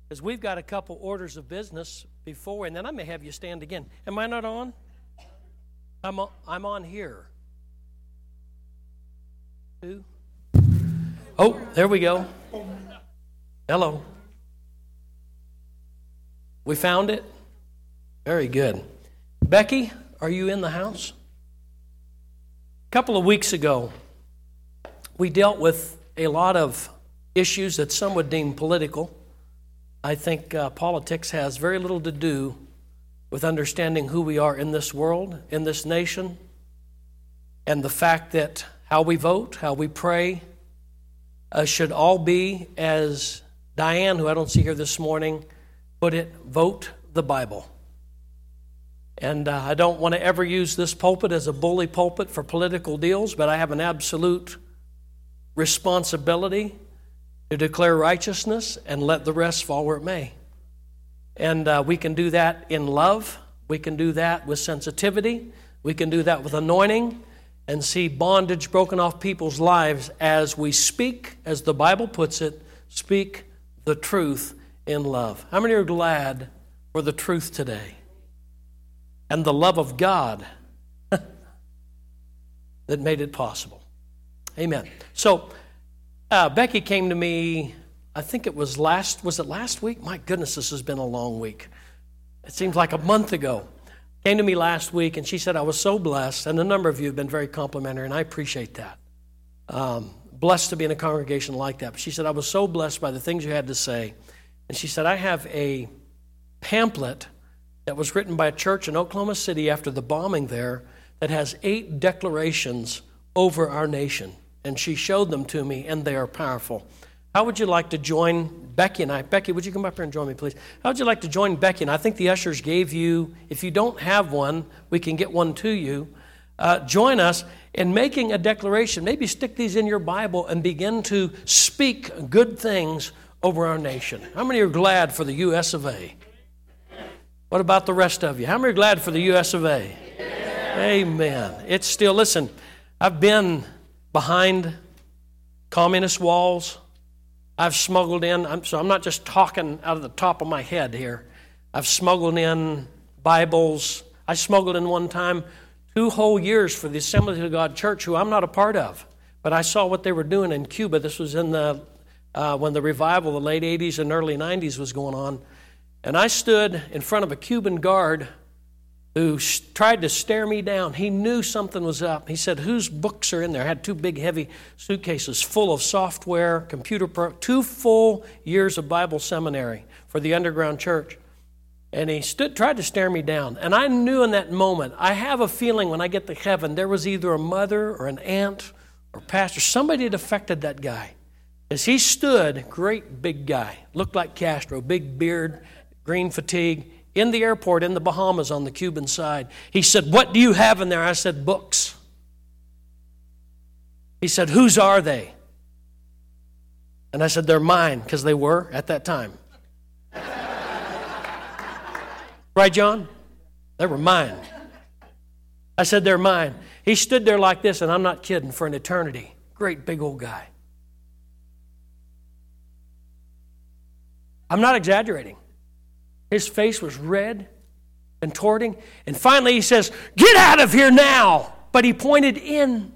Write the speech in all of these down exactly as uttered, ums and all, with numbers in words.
because we've got a couple orders of business before, and then I may have you stand again. Am I not on? I'm on, I'm on here. Two. Oh, there we go. Hello. We found it? Very good. Becky, are you in the house? A couple of weeks ago, we dealt with a lot of issues that some would deem political. I think uh, politics has very little to do with understanding who we are in this world, in this nation, and the fact that how we vote, how we pray, uh, should all be, as Diane, who I don't see here this morning, put it, vote the Bible. And uh, I don't want to ever use this pulpit as a bully pulpit for political deals, but I have an absolute responsibility to declare righteousness and let the rest fall where it may. And uh, we can do that in love. We can do that with sensitivity. We can do that with anointing and see bondage broken off people's lives as we speak, as the Bible puts it, speak the truth in love. How many are glad for the truth today? And the love of God that made it possible. Amen. So, uh, Becky came to me, I think it was last, was it last week? My goodness, this has been a long week. It seems like a month ago. Came to me last week, and she said, I was so blessed, and a number of you have been very complimentary, and I appreciate that. Um, blessed to be in a congregation like that. But she said, I was so blessed by the things you had to say. And she said, I have a pamphlet that was written by a church in Oklahoma City after the bombing there that has eight declarations over our nation. And she showed them to me, and they are powerful. How would you like to join Becky and I? Becky, would you come up here and join me, please? How would you like to join Becky? And I think the ushers gave you, if you don't have one, we can get one to you. Uh, join us in making a declaration. Maybe stick these in your Bible and begin to speak good things over our nation. How many are glad for the U S of A? What about the rest of you? How many are glad for the U S of A? Yeah. Amen. It's still, listen, I've been behind communist walls. I've smuggled in, I'm, so I'm not just talking out of the top of my head here. I've smuggled in Bibles. I smuggled in one time two whole years for the Assembly of God Church, who I'm not a part of. But I saw what they were doing in Cuba. This was in the uh, when the revival, the late eighties and early nineties was going on. And I stood in front of a Cuban guard who tried to stare me down. He knew something was up. He said, whose books are in there? I had two big heavy suitcases full of software, computer, pro- two full years of Bible seminary for the underground church. And he stood, tried to stare me down. And I knew in that moment, I have a feeling when I get to heaven, there was either a mother or an aunt or pastor, somebody had affected that guy. As he stood, great big guy, looked like Castro, big beard, green fatigue, in the airport in the Bahamas on the Cuban side. He said, what do you have in there? I said, books. He said, whose are they? And I said, they're mine, because they were at that time. Right, John? They were mine. I said, they're mine. He stood there like this, and I'm not kidding, for an eternity. Great big old guy. I'm not exaggerating. His face was red, contorting. And finally he says, get out of here now. But he pointed in.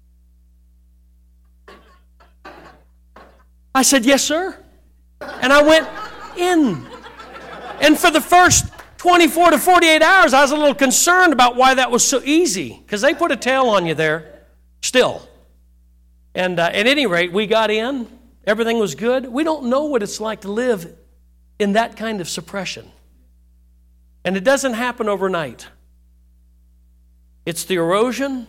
I said, yes, sir. And I went in. And for the first twenty-four to forty-eight hours, I was a little concerned about why that was so easy. Because they put a tail on you there still. And uh, at any rate, we got in. Everything was good. We don't know what it's like to live in that kind of suppression. And it doesn't happen overnight. It's the erosion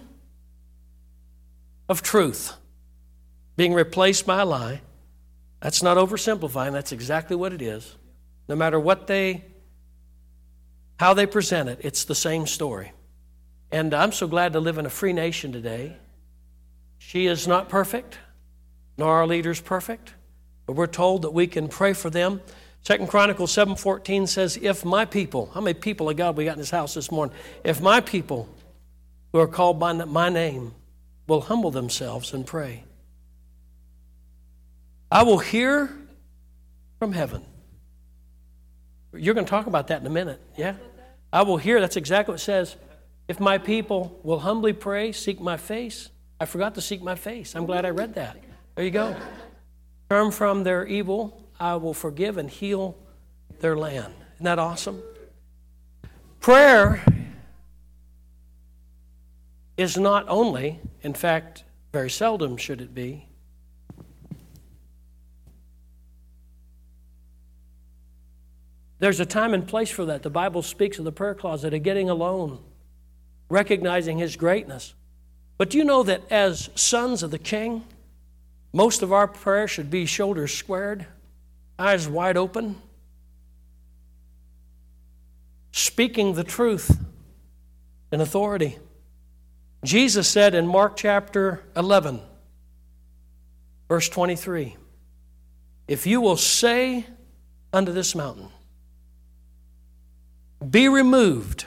of truth being replaced by a lie. That's not oversimplifying. That's exactly what it is. No matter what they, how they present it, it's the same story. And I'm so glad to live in a free nation today. She is not perfect, nor are our leaders perfect, but we're told that we can pray for them. Second Chronicles seven fourteen says, if my people, how many people of God we got in this house this morning? If my people who are called by my name will humble themselves and pray, I will hear from heaven You're going to talk about that in a minute. Yeah? I will hear. That's exactly what it says. If my people will humbly pray, seek my face. I forgot to seek my face. I'm glad I read that. There you go. Turn from their evil. I will forgive and heal their land. Isn't that awesome? Prayer is not only, in fact, very seldom should it be, there's a time and place for that. The Bible speaks of the prayer closet, of getting alone, recognizing His greatness. But do you know that as sons of the King, most of our prayer should be shoulders squared, eyes wide open, speaking the truth in authority. Jesus said in Mark chapter eleven, verse twenty-three, if you will say unto this mountain, be removed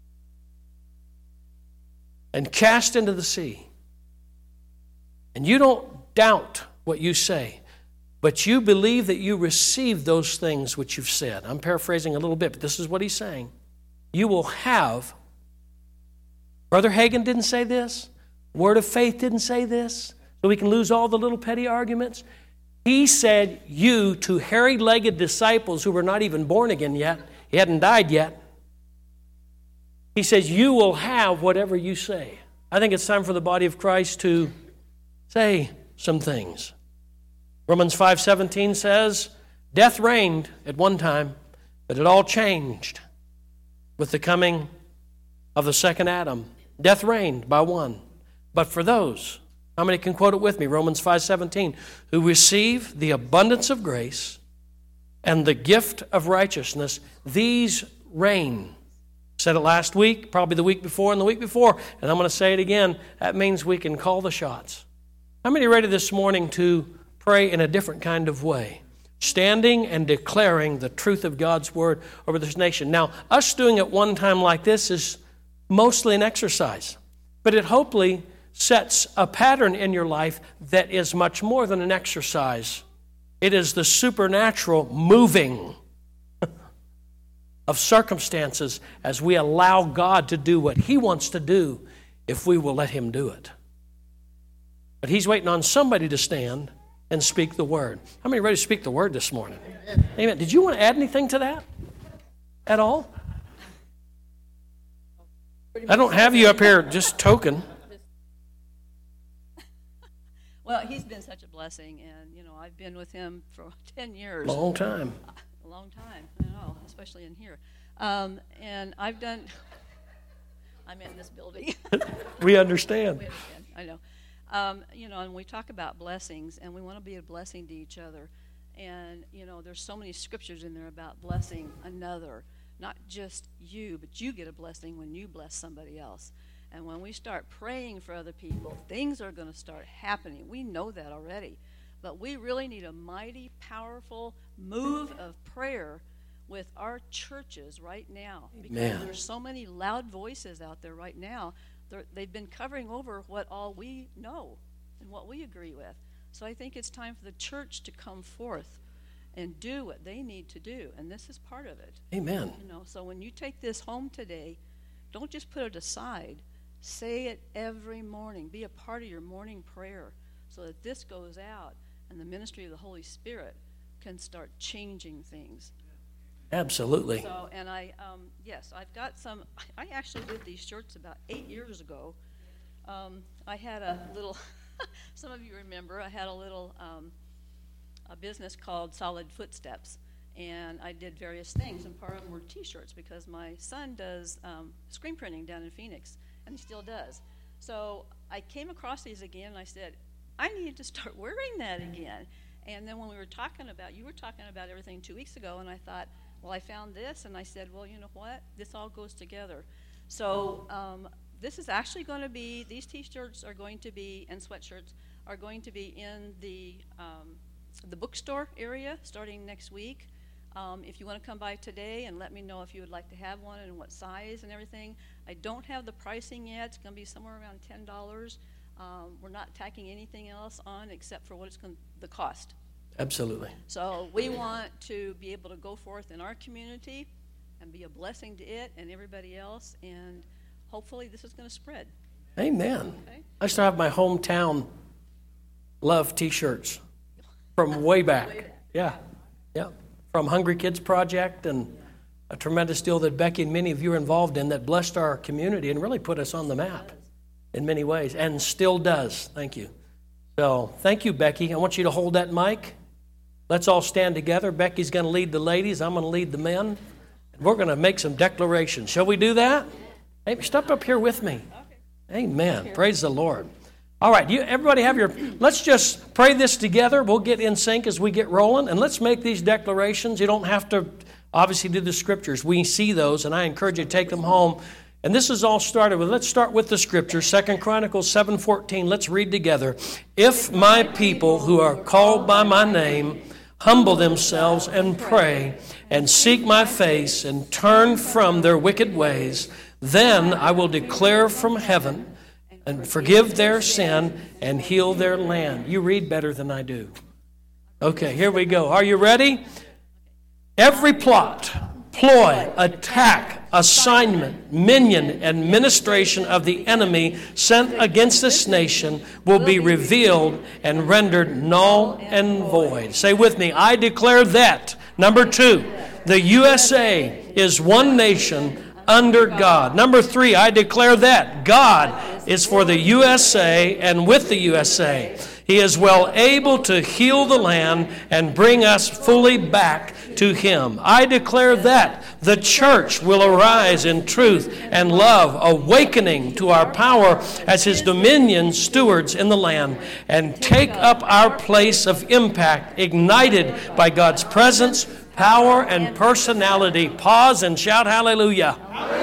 and cast into the sea, and you don't doubt what you say, but you believe that you receive those things which you've said. I'm paraphrasing a little bit, but this is what he's saying. You will have, Brother Hagin didn't say this, Word of Faith didn't say this, so we can lose all the little petty arguments. He said you to hairy-legged disciples who were not even born again yet, he hadn't died yet. He says, you will have whatever you say. I think it's time for the body of Christ to say some things. Romans five seventeen says, death reigned at one time, but it all changed with the coming of the second Adam. Death reigned by one. But for those, how many can quote it with me? Romans five seventeen, who receive the abundance of grace and the gift of righteousness, these reign. Said it last week, probably the week before and the week before, and I'm going to say it again. That means we can call the shots. How many are ready this morning to pray in a different kind of way? Standing and declaring the truth of God's Word over this nation. Now, us doing it one time like this is mostly an exercise, but it hopefully sets a pattern in your life that is much more than an exercise. It is the supernatural moving of circumstances as we allow God to do what He wants to do if we will let Him do it. But He's waiting on somebody to stand and speak the Word. How many are ready to speak the Word this morning? Amen. Amen. Did you want to add anything to that at all? I don't have you up here just token. Well, he's been such a blessing, and, you know, I've been with him for ten years. Long time. A long time, I know, especially in here. Um, and I've done, I'm in this building. We understand. We understand, I know. Um, you know, and we talk about blessings, and we want to be a blessing to each other. And, you know, there's so many scriptures in there about blessing another. Not just you, but you get a blessing when you bless somebody else. And when we start praying for other people, things are going to start happening. We know that already. But we really need a mighty, powerful move of prayer with our churches right now. Because Man. There's so many loud voices out there right now. They're, they've been covering over what all we know and what we agree with. So I think it's time for the church to come forth and do what they need to do. And this is part of it. Amen. You know, so when you take this home today, don't just put it aside. Say it every morning. Be a part of your morning prayer so that this goes out and the ministry of the Holy Spirit can start changing things. Absolutely. So, and I, um, yes, I've got some, I actually did these shirts about eight years ago. Um, I had a little, some of you remember, I had a little, um, a business called Solid Footsteps. And I did various things, and part of them were T-shirts because my son does um, screen printing down in Phoenix, and he still does. So I came across these again, and I said, I need to start wearing that again. And then when we were talking about, you were talking about everything two weeks ago, and I thought, well, I found this, and I said, well, you know what? This all goes together. So um, this is actually going to be, these T-shirts are going to be, and sweatshirts, are going to be in the, um, the bookstore area starting next week. Um, if you want to come by today and let me know if you would like to have one and what size and everything. I don't have the pricing yet. It's going to be somewhere around ten dollars. Um, we're not tacking anything else on except for what it's going the cost. Absolutely. So we want to be able to go forth in our community and be a blessing to it and everybody else, and hopefully this is going to spread. Amen. Okay. I still have my hometown love T-shirts from way back. Way back. Yeah, yeah. From Hungry Kids Project, and a tremendous deal that Becky and many of you are involved in that blessed our community and really put us on the map in many ways, and still does. Thank you. So thank you, Becky. I want you to hold that mic. Let's all stand together. Becky's going to lead the ladies. I'm going to lead the men. And we're going to make some declarations. Shall we do that? Hey, step up here with me. Amen. Praise the Lord. All right, you, everybody have your, let's just pray this together. We'll get in sync as we get rolling, and let's make these declarations. You don't have to obviously do the scriptures. We see those, and I encourage you to take them home. And this is all started with, let's start with the scripture, Second Chronicles seven fourteen. Let's read together. If my people who are called by my name humble themselves and pray and seek my face and turn from their wicked ways, then I will declare from heaven and forgive their sin and heal their land. You read better than I do. Okay, here we go. Are you ready? Every plot, ploy, attack, assignment, minion, and ministration of the enemy sent against this nation will be revealed and rendered null and void. Say with me, I declare that. Number two, the U S A is one nation under God. Number three, I declare that God is for the U S A and with the U S A. He is well able to heal the land and bring us fully back to Him. I declare that the church will arise in truth and love, awakening to our power as His dominion stewards in the land, and take up our place of impact, ignited by God's presence, power, and personality. Pause and shout hallelujah.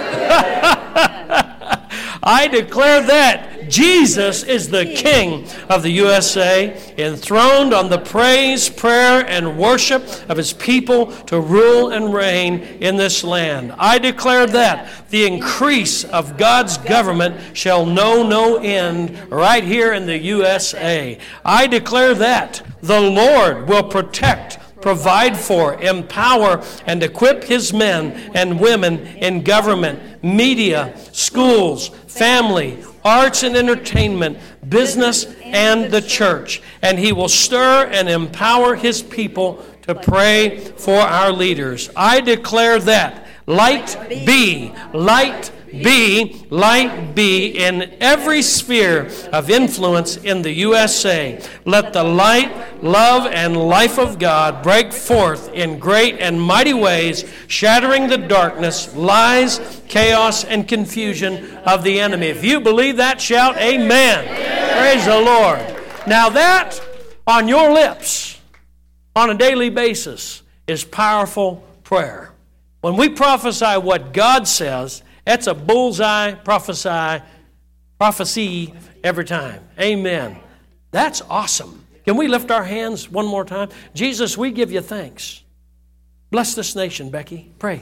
I declare that Jesus is the King of the U S A, enthroned on the praise, prayer, and worship of His people to rule and reign in this land. I declare that the increase of God's government shall know no end right here in the U S A. I declare that the Lord will protect, provide for, empower, and equip His men and women in government, media, schools, family, arts and entertainment, business, and the church. And He will stir and empower His people to pray for our leaders. I declare that light be, light be, light be in every sphere of influence in the U S A. Let the light, love, and life of God break forth in great and mighty ways, shattering the darkness, lies, chaos, and confusion of the enemy. If you believe that, shout amen. Praise the Lord. Now that on your lips on a daily basis is powerful prayer. When we prophesy what God says, that's a bullseye prophesy, prophecy every time. Amen. That's awesome. Can we lift our hands one more time? Jesus, we give you thanks. Bless this nation, Becky. Pray.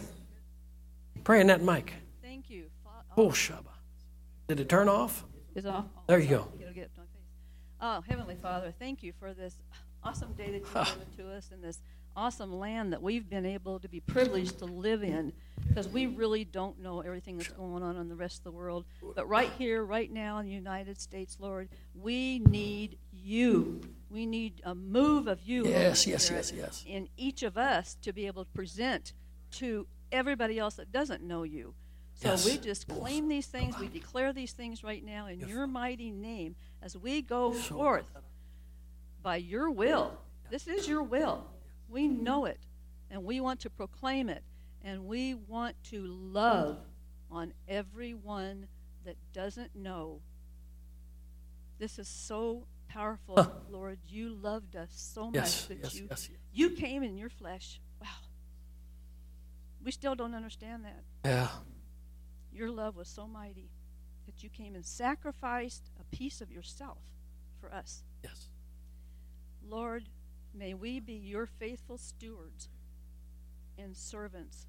Pray in that mic. Thank you. Oh, Shabbat. Did it turn off? Is off? There you go. It'll get my face. Oh, Heavenly Father, thank you for this awesome day that you've given to us and this awesome land that we've been able to be privileged to live in, because we really don't know everything that's going on in the rest of the world. But right here, right now in the United States, Lord, we need you. We need a move of you, Yes, Holy yes, Spirit, yes, yes. in each of us to be able to present to everybody else that doesn't know you. So Yes. we just claim these things. We declare these things right now in your mighty name as we go forth by your will. This is your will. We know it, and we want to proclaim it, and we want to love on everyone that doesn't know. This is so powerful, Huh. Lord. You loved us so much Yes, that yes, you, yes, yes. you came in your flesh. Wow. We still don't understand that. Yeah. Your love was so mighty that you came and sacrificed a piece of yourself for us. Yes. Lord, may we be your faithful stewards and servants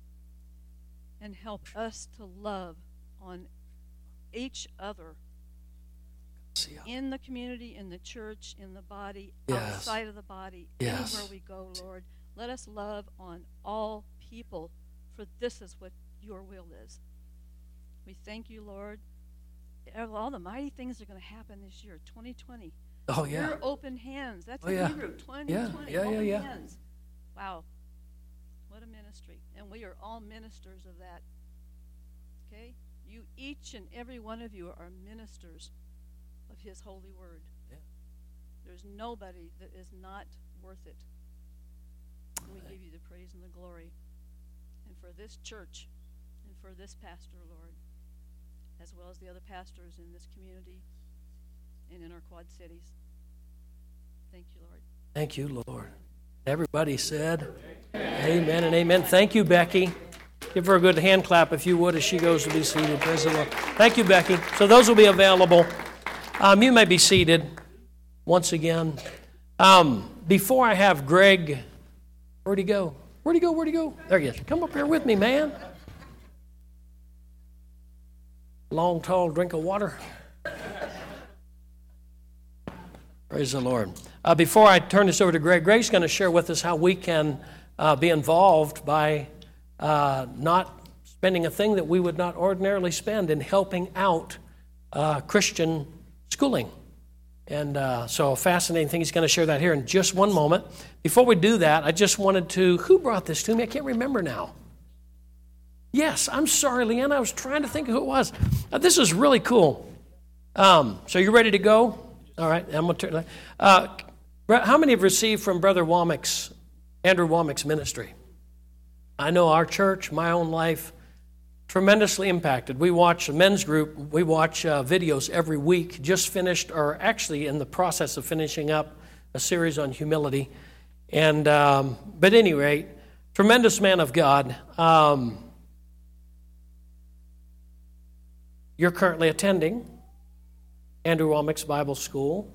and help us to love on each other in the community, in the church, in the body, Yes. outside of the body, Yes. anywhere we go, Lord. Let us love on all people, for this is what your will is. We thank you, Lord. All the mighty things are going to happen this year, twenty twenty. Oh, yeah. Your open hands. That's Oh, in yeah. Hebrew, twenty twenty. Yeah, yeah, yeah, open yeah. hands. Wow. What a ministry. And we are all ministers of that. Okay? You, each and every one of you are ministers of his holy word. Yeah. There's nobody that is not worth it. And we give you the praise and the glory. And for this church and for this pastor, Lord, as well as the other pastors in this community and in our Quad Cities. Thank you, Lord. Thank you, Lord. Everybody said amen and amen. Thank you, Becky. Give her a good hand clap, if you would, as she goes to be seated. Praise the Lord. Thank you, Becky. So those will be available. Um, you may be seated once again. Um, before I have Greg, where'd he go? Where'd he go? Where'd he go? There he is. Come up here with me, man. Long, tall drink of water. Praise the Lord. Uh, before I turn this over to Greg, Greg's going to share with us how we can uh, be involved by uh, not spending a thing that we would not ordinarily spend in helping out uh, Christian schooling. And uh, so a fascinating thing. He's going to share that here in just one moment. Before we do that, I just wanted to, who brought this to me? I can't remember now. Yes, I'm sorry, Leanne. I was trying to think of who it was. Uh, this is really cool. Um, so you ready to go? All right. I'm going to turn. Uh, how many have received from Brother Womack's, Andrew Womack's ministry? I know our church, my own life, tremendously impacted. We watch a men's group. We watch uh, videos every week. Just finished, or actually in the process of finishing up, a series on humility. And um, but at any rate, tremendous man of God. Um, You're currently attending Andrew Womack's Bible School.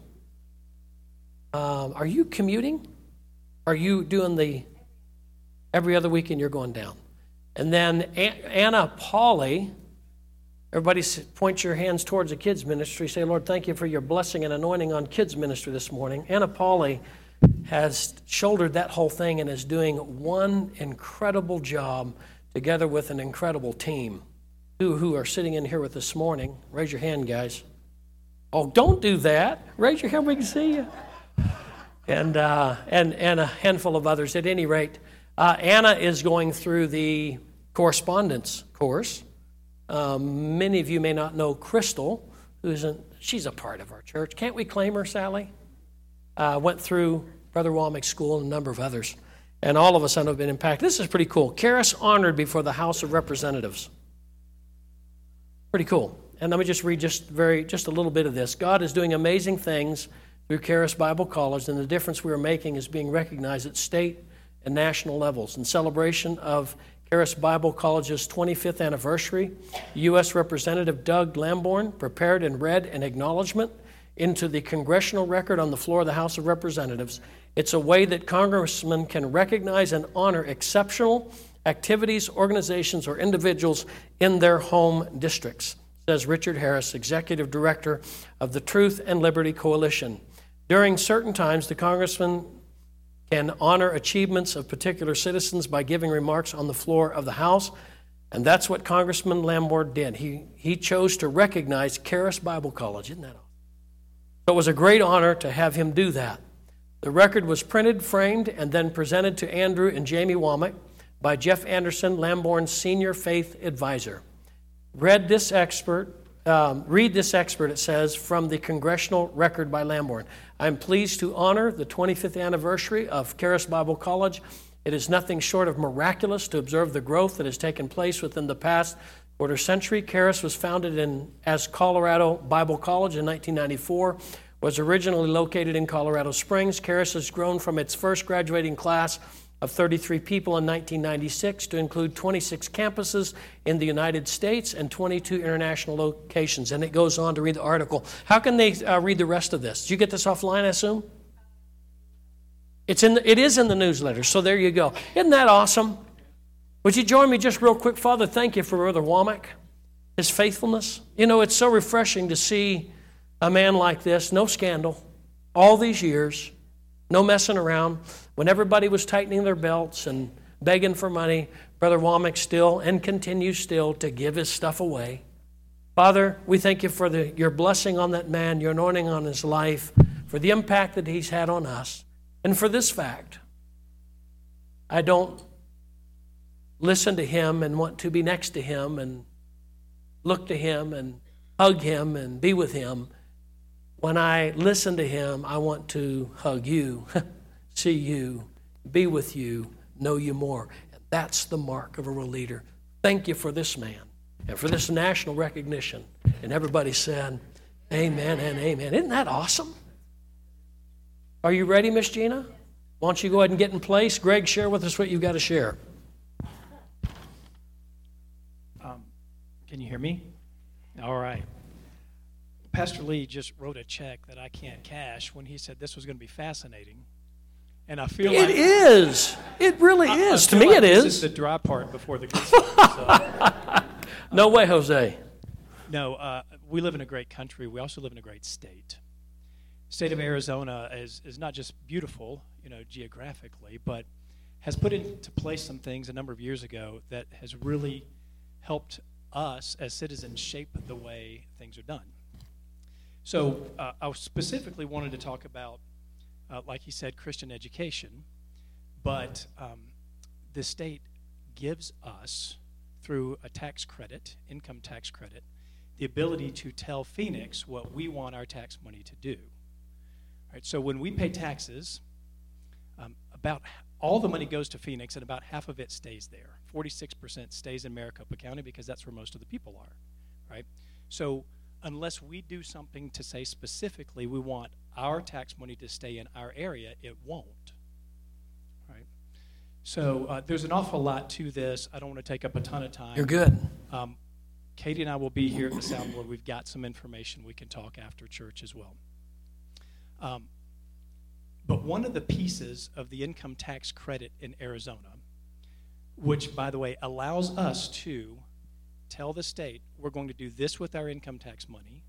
Um, are you commuting? Are you doing the every other weekend you're going down? And then A- Anna Pauley, everybody point your hands towards the kids ministry. Say, Lord, thank you for your blessing and anointing on kids ministry this morning. Anna Pauley has shouldered that whole thing and is doing one incredible job together with an incredible team. Who, who are sitting in here with this morning. Raise your hand, guys. Oh, don't do that. Raise your hand, we can see you. And uh, and and a handful of others. At any rate, uh, Anna is going through the correspondence course. Um, many of you may not know Crystal, who isn't. She's a part of our church. Can't we claim her, Sally? Uh, went through Brother Womack's school and a number of others. And all of us have been impacted. This is pretty cool. Karis honored before the House of Representatives. Pretty cool. And let me just read just very just a little bit of this. God is doing amazing things through Charis Bible College, and the difference we are making is being recognized at state and national levels. In celebration of Charis Bible College's twenty-fifth anniversary, U S Representative Doug Lamborn prepared and read an acknowledgement into the congressional record on the floor of the House of Representatives. It's a way that congressmen can recognize and honor exceptional activities, organizations, or individuals in their home districts, says Richard Harris, Executive Director of the Truth and Liberty Coalition. During certain times, the congressman can honor achievements of particular citizens by giving remarks on the floor of the House, and that's what Congressman Lamborn did. He, he chose to recognize Charis Bible College. Isn't that awesome? So it was a great honor to have him do that. The record was printed, framed, and then presented to Andrew and Jamie Womack by Jeff Anderson, Lamborn's senior faith advisor. Read this expert, um, read this expert, it says, from the congressional record by Lamborn. I'm pleased to honor the twenty-fifth anniversary of Charis Bible College. It is nothing short of miraculous to observe the growth that has taken place within the past quarter century. Charis was founded in as Colorado Bible College in nineteen ninety-four, was originally located in Colorado Springs. Charis has grown from its first graduating class of thirty-three people in nineteen ninety-six to include twenty-six campuses in the United States and twenty-two international locations. And it goes on to read the article. How can they uh, read the rest of this? Did you get this offline, I assume? It's in the, it is in the newsletter, so there you go. Isn't that awesome? Would you join me just real quick? Father, thank you for Brother Womack, his faithfulness. You know, it's so refreshing to see a man like this, no scandal, all these years, no messing around. When everybody was tightening their belts and begging for money, Brother Womack still and continues still to give his stuff away. Father, we thank you for the, your blessing on that man, your anointing on his life, for the impact that he's had on us, and for this fact. I don't listen to him and want to be next to him and look to him and hug him and be with him. When I listen to him, I want to hug you, see you, be with you, know you more. And that's the mark of a real leader. Thank you for this man and for this national recognition. And everybody said, amen and amen. Isn't that awesome? Are you ready, Miss Gina? Why don't you go ahead and get in place? Greg, share with us what you've got to share. Um, can you hear me? All right. Pastor Lee just wrote a check that I can't cash when he said this was going to be fascinating. And I feel it like... It is. It really I, is. I to me, like it this is. This is the dry part before the good stuff. So. No way, Jose. No, uh, we live in a great country. We also live in a great state. State of Arizona is, is not just beautiful, you know, geographically, but has put into place some things a number of years ago that has really helped us as citizens shape the way things are done. So uh, I specifically wanted to talk about, uh, like he said, Christian education, but um, the state gives us, through a tax credit, income tax credit, the ability to tell Phoenix what we want our tax money to do. Right, so when we pay taxes, um, about all the money goes to Phoenix, and about half of it stays there. forty-six percent stays in Maricopa County because that's where most of the people are. Right? So unless we do something to say specifically we want our tax money to stay in our area, it won't. Right? So uh, there's an awful lot to this. I don't want to take up a ton of time. You're good. Um, Katie and I will be here at the soundboard. We've got some information we can talk after church as well. Um, but one of the pieces of the income tax credit in Arizona, which, by the way, allows us to tell the state we're going to do this with our income tax money,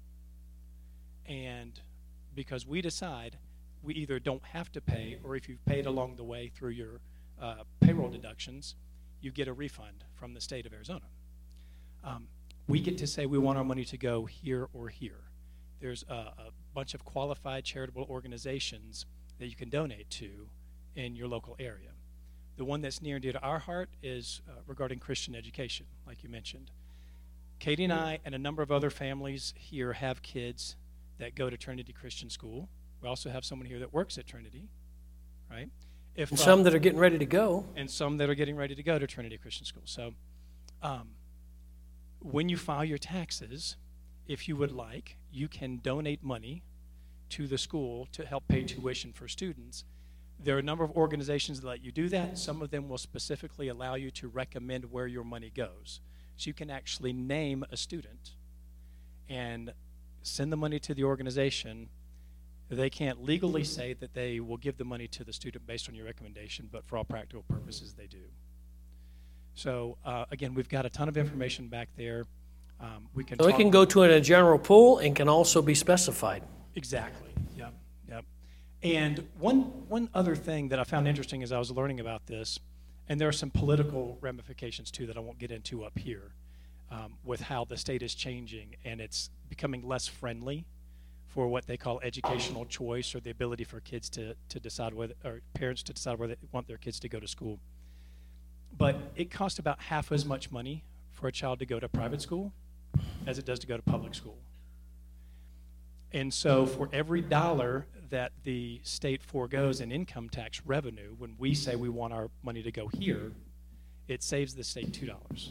and because we decide we either don't have to pay, or if you've paid along the way through your uh, payroll deductions, you get a refund from the state of Arizona. Um, we get to say we want our money to go here or here. There's a, a bunch of qualified charitable organizations that you can donate to in your local area. The one that's near and dear to our heart is uh, regarding Christian education, like you mentioned. Katie and I and a number of other families here have kids that go to Trinity Christian School. We also have someone here that works at Trinity, right? If, And uh, some that are getting ready to go. and some that are getting ready to go to Trinity Christian School. So um, when you file your taxes, if you would like, you can donate money to the school to help pay tuition for students. There are a number of organizations that let you do that. Some of them will specifically allow you to recommend where your money goes. So you can actually name a student and send the money to the organization. They can't legally say that they will give the money to the student based on your recommendation, but for all practical purposes, they do. So, uh, again, we've got a ton of information back there. Um, we can So it talk- can go to a general pool and can also be specified. Exactly. Yep. Yep. And one one other thing that I found interesting as I was learning about this, and there are some political ramifications too that I won't get into up here, um, with how the state is changing and it's becoming less friendly for what they call educational choice, or the ability for kids to to decide whether, or parents to decide whether they want their kids to go to school. But it costs about half as much money for a child to go to private school as it does to go to public school. And so for every dollar that the state foregoes in income tax revenue, when we say we want our money to go here, it saves the state two dollars.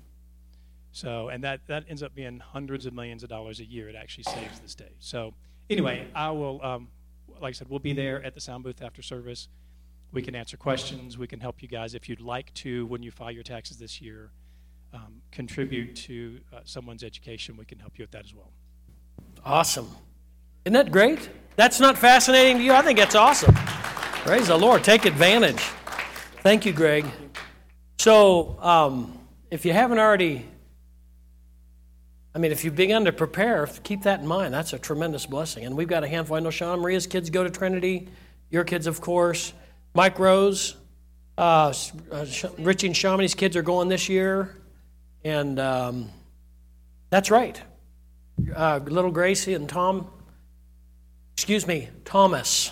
So, and that, that ends up being hundreds of millions of dollars a year. It actually saves the state. So anyway, I will, um, like I said, we'll be there at the sound booth after service. We can answer questions. We can help you guys if you'd like to, when you file your taxes this year, um, contribute to uh, someone's education. We can help you with that as well. Awesome. Isn't that great? That's not fascinating to you? I think that's awesome. Praise the Lord. Take advantage. Thank you, Greg. So, um, if you haven't already I mean, if you've begun to prepare, keep that in mind. That's a tremendous blessing. And we've got a handful. I know Shauna Maria's kids go to Trinity. Your kids, of course. Mike Rose, uh, uh, Richie and Shami's kids are going this year. And um, that's right. Uh, little Gracie and Tom, excuse me, Thomas.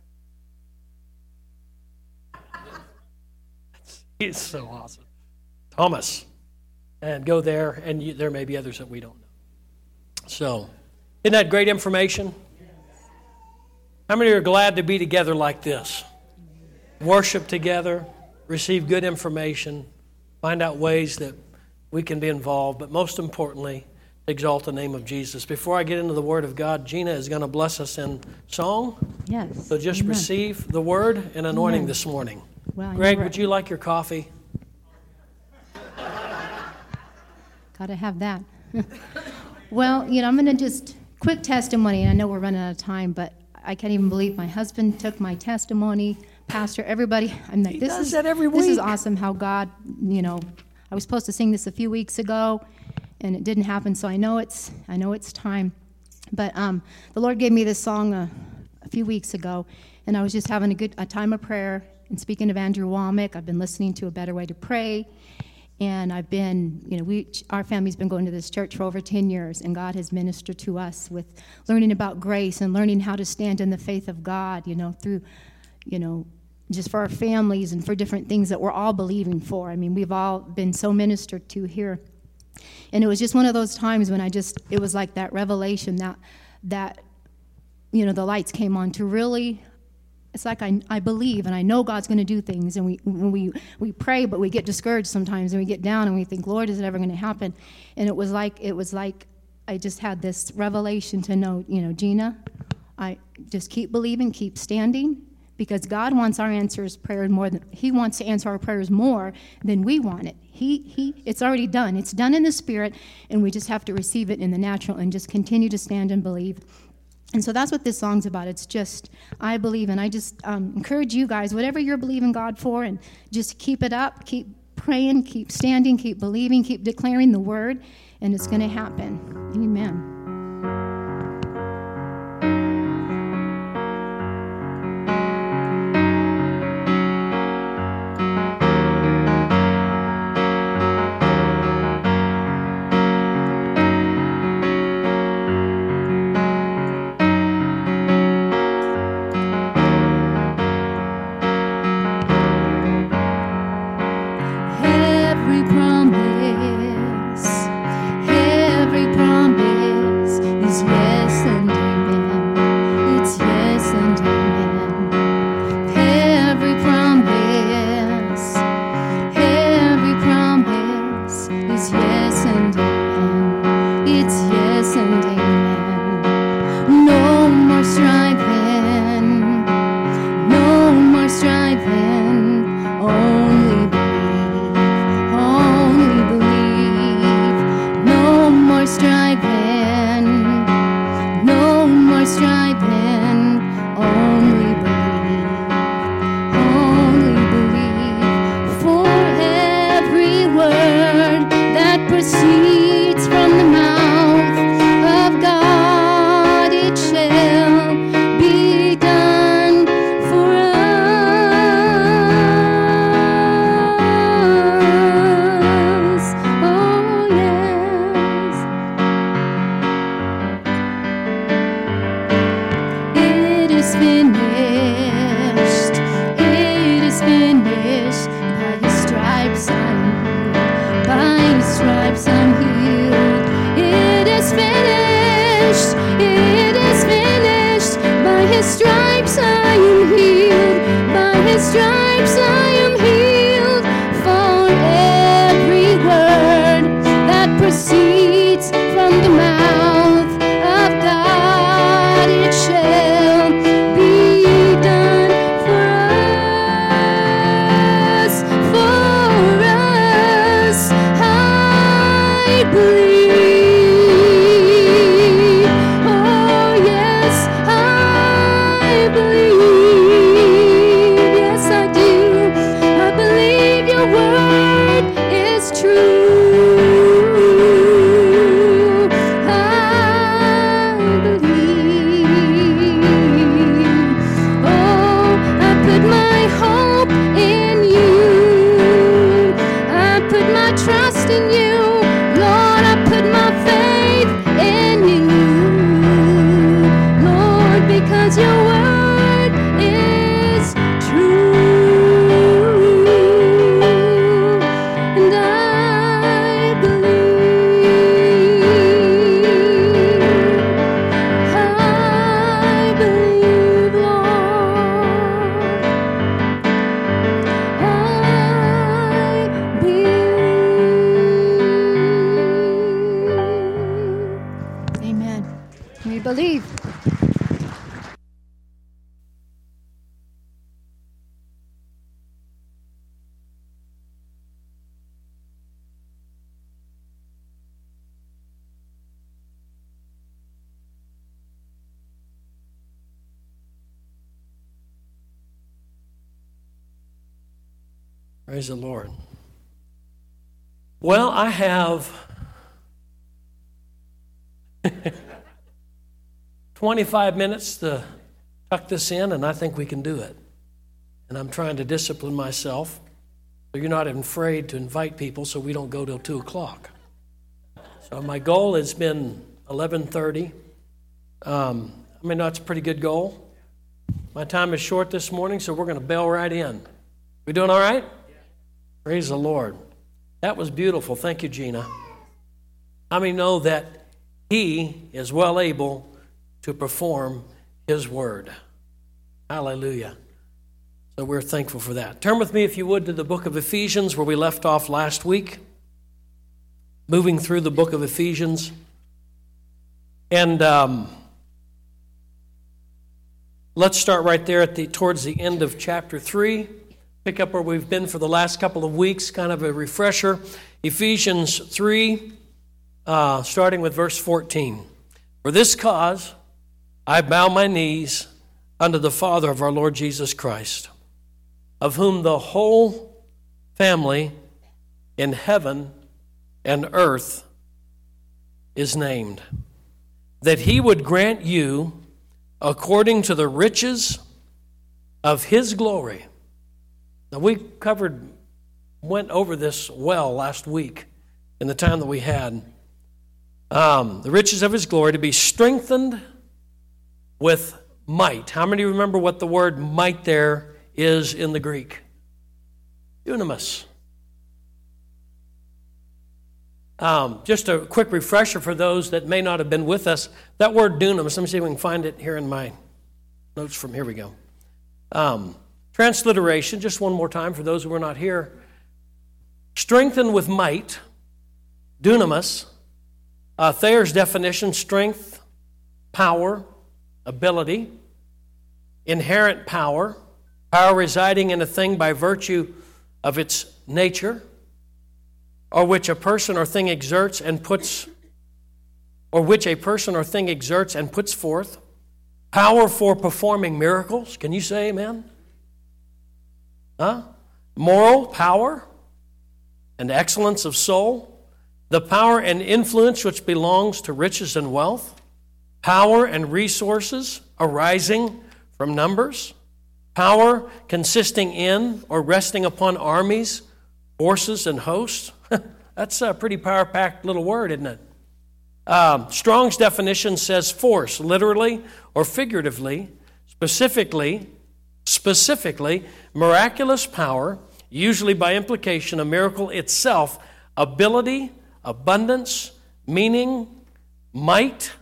He's so awesome. Thomas. And go there, and you, there may be others that we don't know. So, isn't that great information? How many are glad to be together like this? Worship together, receive good information, find out ways that we can be involved, but most importantly, exalt the name of Jesus. Before I get into the Word of God, Gina is going to bless us in song. Yes. So just Amen. receive the Word and anointing Amen. this morning. Well, Greg, you're would you like your coffee? Got to have that. Well, you know, I'm going to just quick testimony, and I know we're running out of time, but I can't even believe my husband took my testimony. Pastor, everybody, I'm like, He this does is that every this is week. awesome. How God, you know, I was supposed to sing this a few weeks ago, and it didn't happen. So I know it's I know it's time. But um, the Lord gave me this song a, a few weeks ago, and I was just having a good a time of prayer. And speaking of Andrew Womack, I've been listening to A Better Way to Pray. And I've been, you know, we, our family's been going to this church for over ten years, and God has ministered to us with learning about grace and learning how to stand in the faith of God, you know, through, you know, just for our families and for different things that we're all believing for. I mean, we've all been so ministered to here. And it was just one of those times when I just, it was like that revelation that, that, you know, the lights came on to really, it's like I, I believe and I know God's going to do things, and we when we we pray, but we get discouraged sometimes, and we get down and we think, Lord, is it ever going to happen? And it was like it was like I just had this revelation to know, you know, Gina, I just keep believing, keep standing, because God wants our answers prayer more than He wants to answer our prayers more than we want it. He he it's already done. It's done in the spirit, and we just have to receive it in the natural and just continue to stand and believe. And so that's what this song's about. It's just, I believe, and I just um, encourage you guys, whatever you're believing God for, and just keep it up, keep praying, keep standing, keep believing, keep declaring the word, and it's going to happen. Amen. Every promise, every promise is yes and amen. It's yes and amen. Every promise, every promise is yes and amen. It's yes and amen. No more striving, no more striving, only believe, only believe. No more striving, no more striving, only believe, only believe. For every word that proceeds from the mouth of God, it shall be done for us. Oh, yes. It is finished. It is finished. By His stripes I'm healed. By His stripes I'm healed. It is finished. It is finished. By His stripes I am healed. By His stripes I am healed. For every word that proceeds from the mouth of God, it shall be done for us, for us. I believe. Oh, yes, I believe. Yes, I do. I believe your word is true. in you. Lord, I put my faith in you. Lord, because your word is true. And I believe, I believe, Lord. I believe. Amen. We believe. Praise the Lord. Well, I have twenty-five minutes to tuck this in, and I think we can do it. And I'm trying to discipline myself so you're not afraid to invite people so we don't go till two o'clock. So my goal has been eleven thirty. Um, I mean, that's a pretty good goal. My time is short this morning, so we're going to bail right in. We doing all right? Praise the Lord. That was beautiful. Thank you, Gina. How many know that He is well able to perform His word? Hallelujah. So we're thankful for that. Turn with me, if you would, to the book of Ephesians, where we left off last week. Moving through the book of Ephesians. And um, let's start right there at the towards the end of chapter three. Pick up where we've been for the last couple of weeks, kind of a refresher. Ephesians three, uh, starting with verse fourteen. For this cause I bow my knees unto the Father of our Lord Jesus Christ, of whom the whole family in heaven and earth is named, that He would grant you, according to the riches of His glory. Now, we covered, went over this well last week in the time that we had. Um, the riches of His glory, to be strengthened with might. How many remember what the word might there is in the Greek? Dunamis. Um, just a quick refresher for those that may not have been with us. That word dunamis, let me see if we can find it here in my notes from, here we go. Um, transliteration, just one more time for those who were not here. Strengthened with might, dunamis. Uh, Thayer's definition, strength, power, ability, inherent power, power residing in a thing by virtue of its nature, or which a person or thing exerts and puts, or which a person or thing exerts and puts forth, power for performing miracles. Can you say amen? Huh? Moral power and excellence of soul, the power and influence which belongs to riches and wealth, power and resources arising from numbers, power consisting in or resting upon armies, forces, and hosts. That's a pretty power-packed little word, isn't it? Um, Strong's definition says force, literally or figuratively, specifically, specifically, miraculous power, usually by implication a miracle itself, ability, abundance, meaning, might,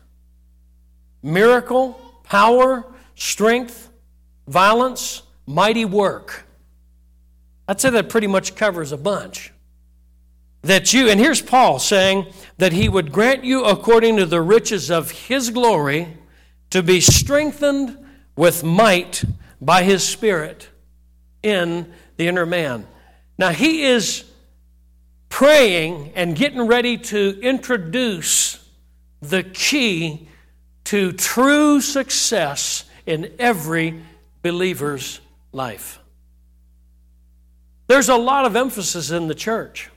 miracle, power, strength, violence, mighty work. I'd say that pretty much covers a bunch. That you, and here's Paul saying that he would grant you according to the riches of His glory to be strengthened with might by His Spirit in the inner man. Now he is praying and getting ready to introduce the key to true success in every believer's life. There's a lot of emphasis in the church.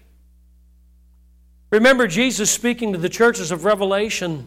Remember, Jesus speaking to the churches of Revelation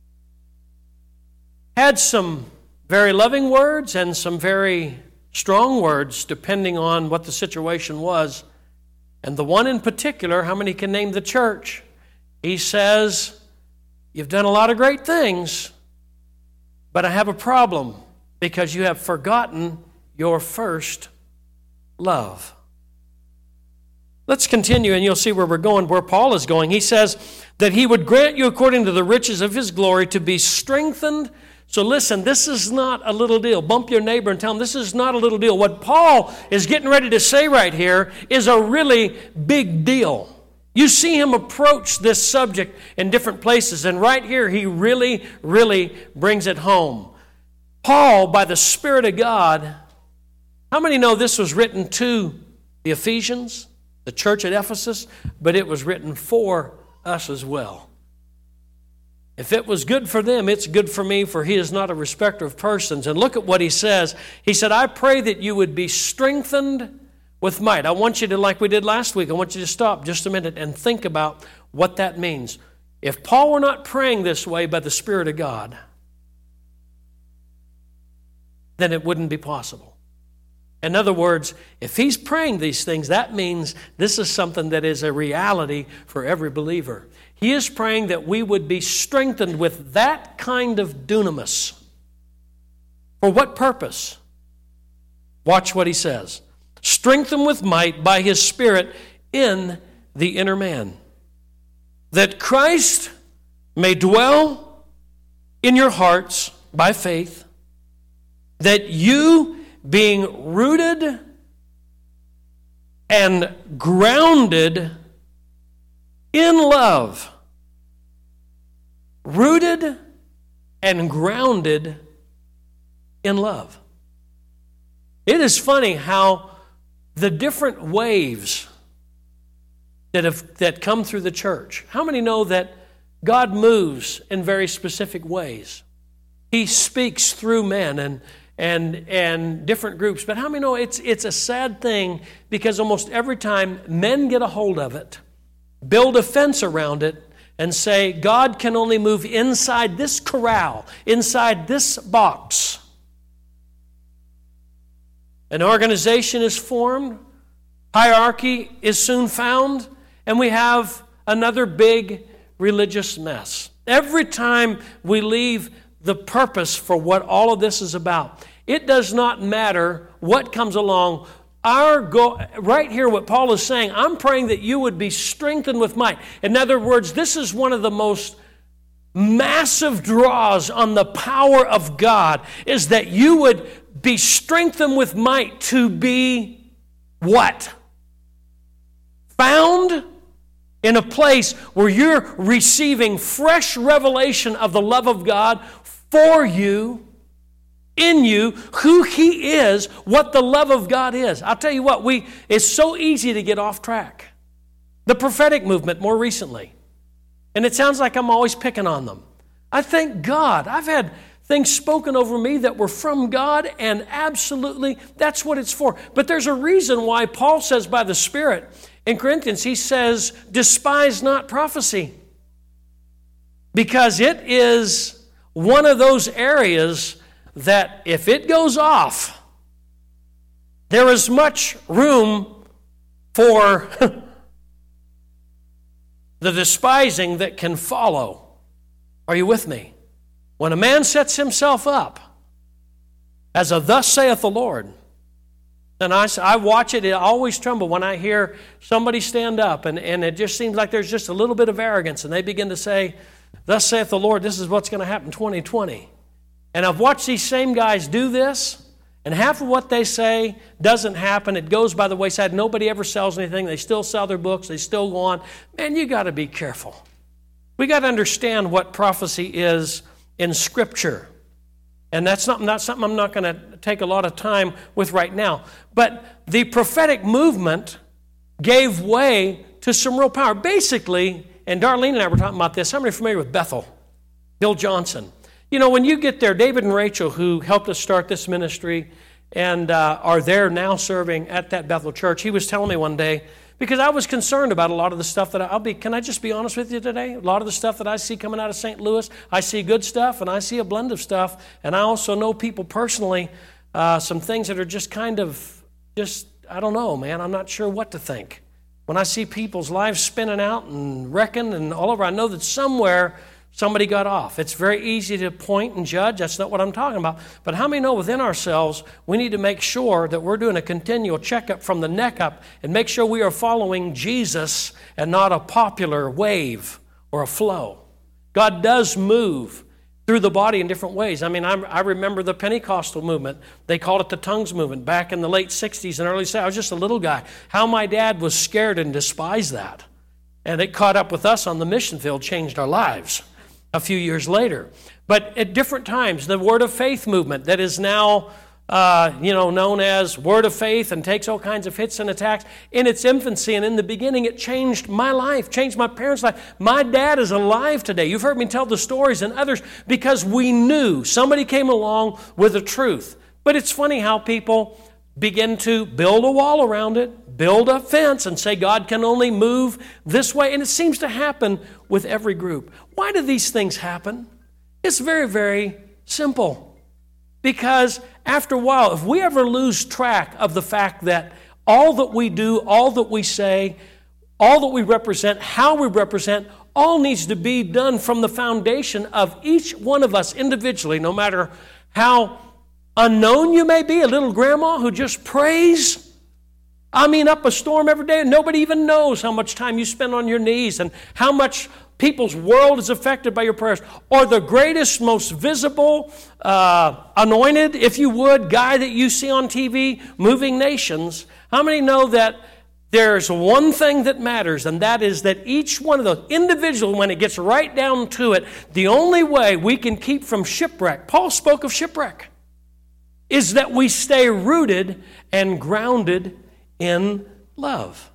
had some very loving words and some very strong words, depending on what the situation was. And the one in particular, how many can name the church? He says, you've done a lot of great things, but I have a problem because you have forgotten your first love. Let's continue and you'll see where we're going, where Paul is going. He says that he would grant you according to the riches of his glory to be strengthened. So listen, this is not a little deal. Bump your neighbor and tell him this is not a little deal. What Paul is getting ready to say right here is a really big deal. You see him approach this subject in different places, and right here he really, really brings it home. Paul, by the Spirit of God, how many know this was written to the Ephesians, the church at Ephesus, but it was written for us as well. If it was good for them, it's good for me, for he is not a respecter of persons. And look at what he says. He said, I pray that you would be strengthened with might. I want you to, like we did last week, I want you to stop just a minute and think about what that means. If Paul were not praying this way by the Spirit of God, then it wouldn't be possible. In other words, if he's praying these things, that means this is something that is a reality for every believer. He is praying that we would be strengthened with that kind of dunamis. For what purpose? Watch what he says. Strengthened with might by his Spirit in the inner man, that Christ may dwell in your hearts by faith, that you, being rooted and grounded in love, rooted and grounded in love. It is funny how the different waves that have that come through the church. How many know that God moves in very specific ways? He speaks through men and and and different groups. But how many know it's it's a sad thing, because almost every time men get a hold of it, build a fence around it, and say, God can only move inside this corral, inside this box. An organization is formed, hierarchy is soon found, and we have another big religious mess. Every time we leave the purpose for what all of this is about, it does not matter what comes along. Our go right here, what Paul is saying, I'm praying that you would be strengthened with might. In other words, this is one of the most massive draws on the power of God, is that you would be strengthened with might to be what? Found in a place where you're receiving fresh revelation of the love of God for you, in you, who He is, what the love of God is. I'll tell you what, we it's so easy to get off track. The prophetic movement more recently. And it sounds like I'm always picking on them. I thank God. I've had things spoken over me that were from God, and absolutely that's what it's for. But there's a reason why Paul says by the Spirit in Corinthians, he says, despise not prophecy. Because it is one of those areas that if it goes off, there is much room for the despising that can follow. Are you with me? When a man sets himself up as a thus saith the Lord, and I, I watch it, I always tremble when I hear somebody stand up and, and it just seems like there's just a little bit of arrogance and they begin to say, thus saith the Lord, this is what's going to happen in twenty twenty. And I've watched these same guys do this, and half of what they say doesn't happen. It goes by the wayside. Nobody ever sells anything. They still sell their books. They still go on. Man, you got to be careful. We got to understand what prophecy is in Scripture. And that's not, not something I'm not going to take a lot of time with right now. But the prophetic movement gave way to some real power. Basically, and Darlene and I were talking about this, how many are familiar with Bethel? Bill Johnson. You know, when you get there, David and Rachel, who helped us start this ministry and uh, are there now serving at that Bethel church, he was telling me one day, because I was concerned about a lot of the stuff that I, I'll be, can I just be honest with you today? A lot of the stuff that I see coming out of Saint Louis, I see good stuff and I see a blend of stuff. And I also know people personally, uh, some things that are just kind of, just, I don't know, man, I'm not sure what to think. When I see people's lives spinning out and wrecking and all over, I know that somewhere somebody got off. It's very easy to point and judge. That's not what I'm talking about. But how many know within ourselves we need to make sure that we're doing a continual checkup from the neck up and make sure we are following Jesus and not a popular wave or a flow. God does move through the body in different ways. I mean, I'm, I remember the Pentecostal movement. They called it the tongues movement back in the late sixties and early seventies. I was just a little guy. How my dad was scared and despised that. And it caught up with us on the mission field, changed our lives a few years later. But at different times, the Word of Faith movement that is now uh, you know, known as Word of Faith and takes all kinds of hits and attacks. In its infancy and in the beginning, it changed my life, changed my parents' life. My dad is alive today. You've heard me tell the stories and others because we knew somebody came along with the truth. But it's funny how people begin to build a wall around it, build a fence, and say God can only move this way. And it seems to happen with every group. Why do these things happen? It's very, very simple. Because after a while, if we ever lose track of the fact that all that we do, all that we say, all that we represent, how we represent, all needs to be done from the foundation of each one of us individually, no matter how unknown you may be, a little grandma who just prays, I mean, up a storm every day, and nobody even knows how much time you spend on your knees and how much people's world is affected by your prayers. Or the greatest, most visible, uh, anointed, if you would, guy that you see on T V, moving nations. How many know that there's one thing that matters, and that is that each one of those individuals, when it gets right down to it, the only way we can keep from shipwreck, Paul spoke of shipwreck, is that we stay rooted and grounded in love.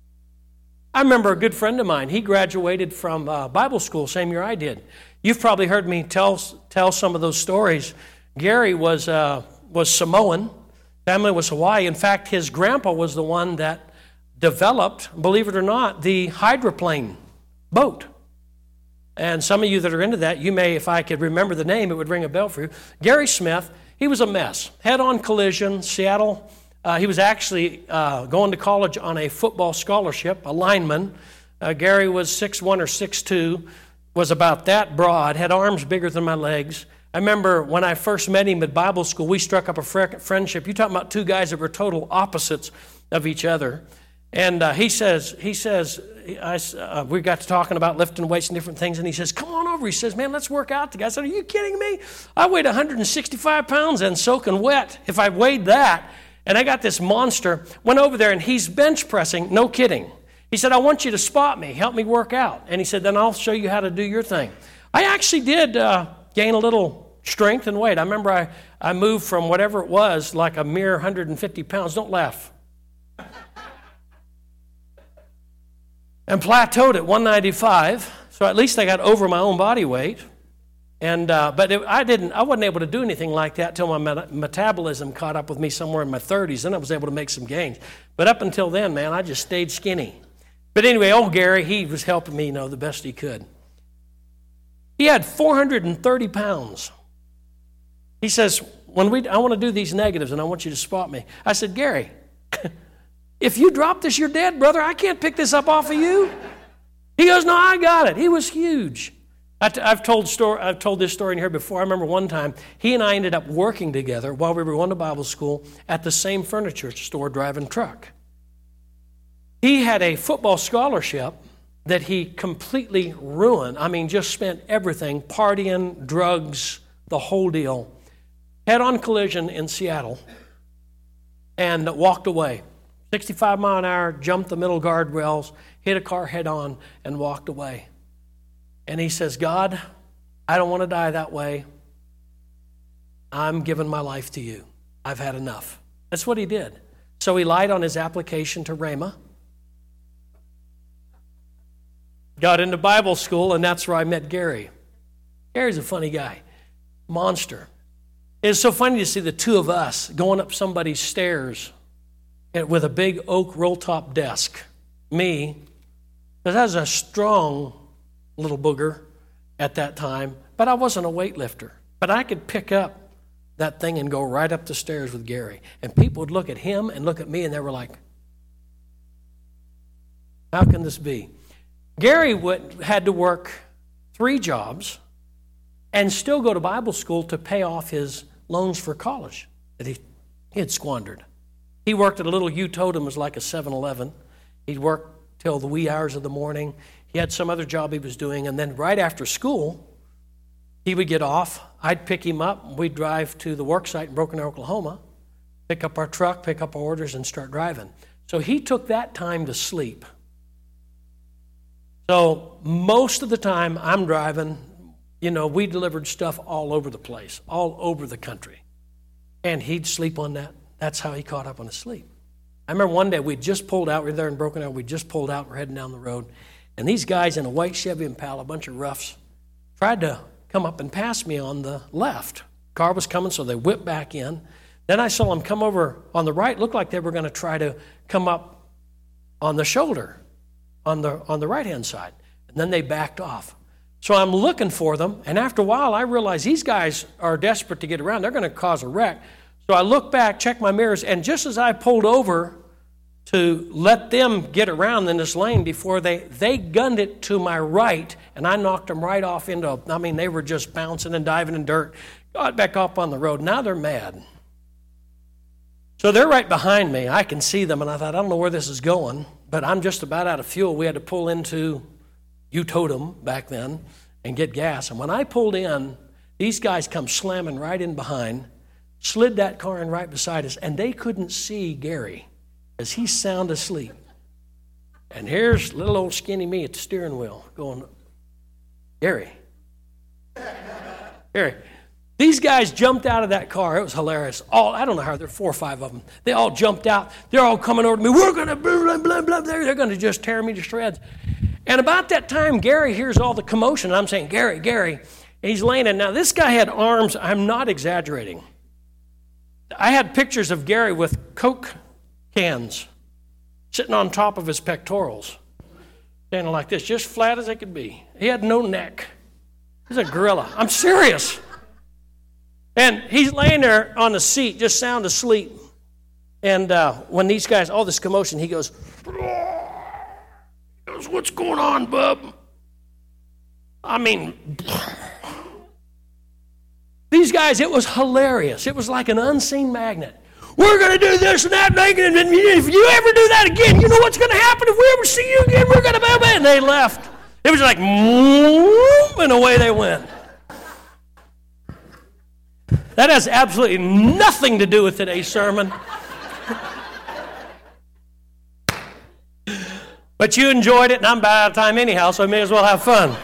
I remember a good friend of mine. He graduated from uh, Bible school same year I did. You've probably heard me tell tell some of those stories. Gary was uh, was Samoan. Family was Hawaii. In fact, his grandpa was the one that developed, believe it or not, the hydroplane boat. And some of you that are into that, you may, if I could remember the name, it would ring a bell for you. Gary Smith. He was a mess. Head-on collision, Seattle. Uh, he was actually uh, going to college on a football scholarship, a lineman. Uh, Gary was six one or six two, was about that broad, had arms bigger than my legs. I remember when I first met him at Bible school, we struck up a fr- friendship. You're talking about two guys that were total opposites of each other. And uh, he says, he says, I, uh, we got to talking about lifting weights and different things, and he says, come on over. He says, man, let's work out together. I said, are you kidding me? I weighed one hundred sixty-five pounds and soaking wet if I weighed that. And I got this monster, went over there, and he's bench pressing, no kidding. He said, I want you to spot me, help me work out. And he said, then I'll show you how to do your thing. I actually did uh, gain a little strength and weight. I remember I, I moved from whatever it was, like a mere one hundred fifty pounds. Don't laugh. And plateaued at one ninety-five, so at least I got over my own body weight. And uh, but it, I didn't. I wasn't able to do anything like that until my met- metabolism caught up with me somewhere in my thirties. Then I was able to make some gains. But up until then, man, I just stayed skinny. But anyway, old Gary, he was helping me, you know, the best he could. He had four hundred thirty pounds. He says, "When we, I want to do these negatives, and I want you to spot me." I said, "Gary, if you drop this, you're dead, brother. I can't pick this up off of you." He goes, "No, I got it." He was huge. I t- I've told story. I've told this story in here before. I remember one time he and I ended up working together while we were going to Bible school at the same furniture store driving truck. He had a football scholarship that he completely ruined. I mean, just spent everything, partying, drugs, the whole deal. Head-on collision in Seattle and walked away. sixty-five mile an hour, jumped the middle guardrails, hit a car head-on, and walked away. And he says, God, I don't want to die that way. I'm giving my life to you. I've had enough. That's what he did. So he lied on his application to Rhema. Got into Bible school, and that's where I met Gary. Gary's a funny guy. Monster. It's so funny to see the two of us going up somebody's stairs with a big oak roll-top desk. Me, because I was a strong little booger at that time, but I wasn't a weightlifter. But I could pick up that thing and go right up the stairs with Gary. And people would look at him and look at me, and they were like, How can this be? Gary would, had to work three jobs and still go to Bible school to pay off his loans for college that he, he had squandered. He worked at a little U-Totem, was like a seven eleven. He'd work till the wee hours of the morning. He had some other job he was doing, and then right after school, he would get off. I'd pick him up, and we'd drive to the work site in Broken Arrow, Oklahoma, pick up our truck, pick up our orders, and start driving. So he took that time to sleep. So most of the time I'm driving, you know, we delivered stuff all over the place, all over the country. And he'd sleep on that. That's how he caught up on his sleep. I remember one day we just pulled out. We were there in Broken Arrow. We just pulled out. We're heading down the road. And these guys in a white Chevy Impala, a bunch of roughs, tried to come up and pass me on the left. Car was coming, so they whipped back in. Then I saw them come over on the right. Looked like they were going to try to come up on the shoulder, on the on the right-hand side. And then they backed off. So I'm looking for them, and after a while I realize these guys are desperate to get around. They're going to cause a wreck. So I look back, check my mirrors, and just as I pulled over to let them get around in this lane before they, they gunned it to my right, and I knocked them right off into, a, I mean, they were just bouncing and diving in dirt, got back up on the road. Now they're mad. So they're right behind me. I can see them, and I thought, I don't know where this is going, but I'm just about out of fuel. We had to pull into U-Totem back then and get gas. And when I pulled in, these guys come slamming right in behind, slid that car in right beside us, and they couldn't see Gary as he's sound asleep. And here's little old skinny me at the steering wheel going, Gary, Gary. These guys jumped out of that car. It was hilarious. All I don't know how, there were four or five of them. They all jumped out. They're all coming over to me. We're going to blah, blah, blah, blah. They're, they're going to just tear me to shreds. And about that time, Gary hears all the commotion. And I'm saying, Gary, Gary. And he's laying in. Now, this guy had arms. I'm not exaggerating. I had pictures of Gary with Coke cans sitting on top of his pectorals, standing like this, just flat as they could be. He had no neck. He's a gorilla. I'm serious. And he's laying there on the seat, just sound asleep. And uh, when these guys, all this commotion, he goes, he goes, what's going on, bub? I mean, these guys, it was hilarious. It was like an unseen magnet. We're going to do this and that, and if you ever do that again, you know what's going to happen. If we ever see you again, we're going to blah, blah. And they left. It was like, and away they went. That has absolutely nothing to do with today's sermon. But you enjoyed it, and I'm about out of time anyhow, so I may as well have fun.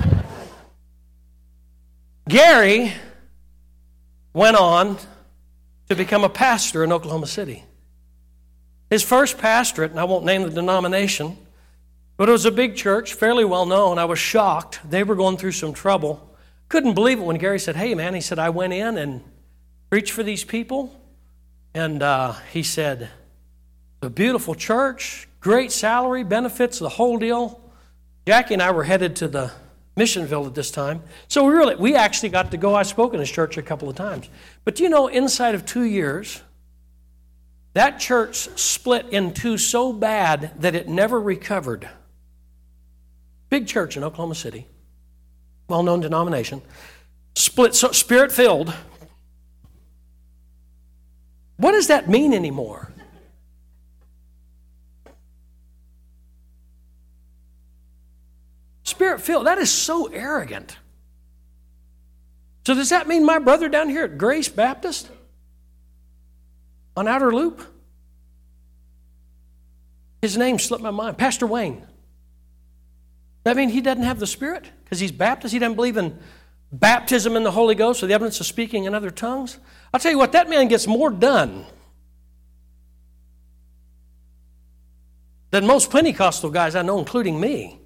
Gary went on to become a pastor in Oklahoma City. His first pastorate, and I won't name the denomination, but it was a big church, fairly well known. I was shocked. They were going through some trouble. Couldn't believe it when Gary said, hey, man, he said, I went in and preached for these people. And uh, he said, a beautiful church, great salary, benefits, the whole deal. Jackie and I were headed to the Missionville at this time. So we really, we actually got to go. I spoke in his church a couple of times. But you know, inside of two years, that church split in two so bad that it never recovered. Big church in Oklahoma City. Well-known denomination, split, so spirit-filled. What does that mean anymore? Spirit-filled, that is so arrogant. So does that mean my brother down here at Grace Baptist on Outer Loop? His name slipped my mind, Pastor Wayne. That mean he doesn't have the Spirit? Because he's Baptist? He doesn't believe in baptism in the Holy Ghost or the evidence of speaking in other tongues? I'll tell you what, that man gets more done than most Pentecostal guys I know, including me.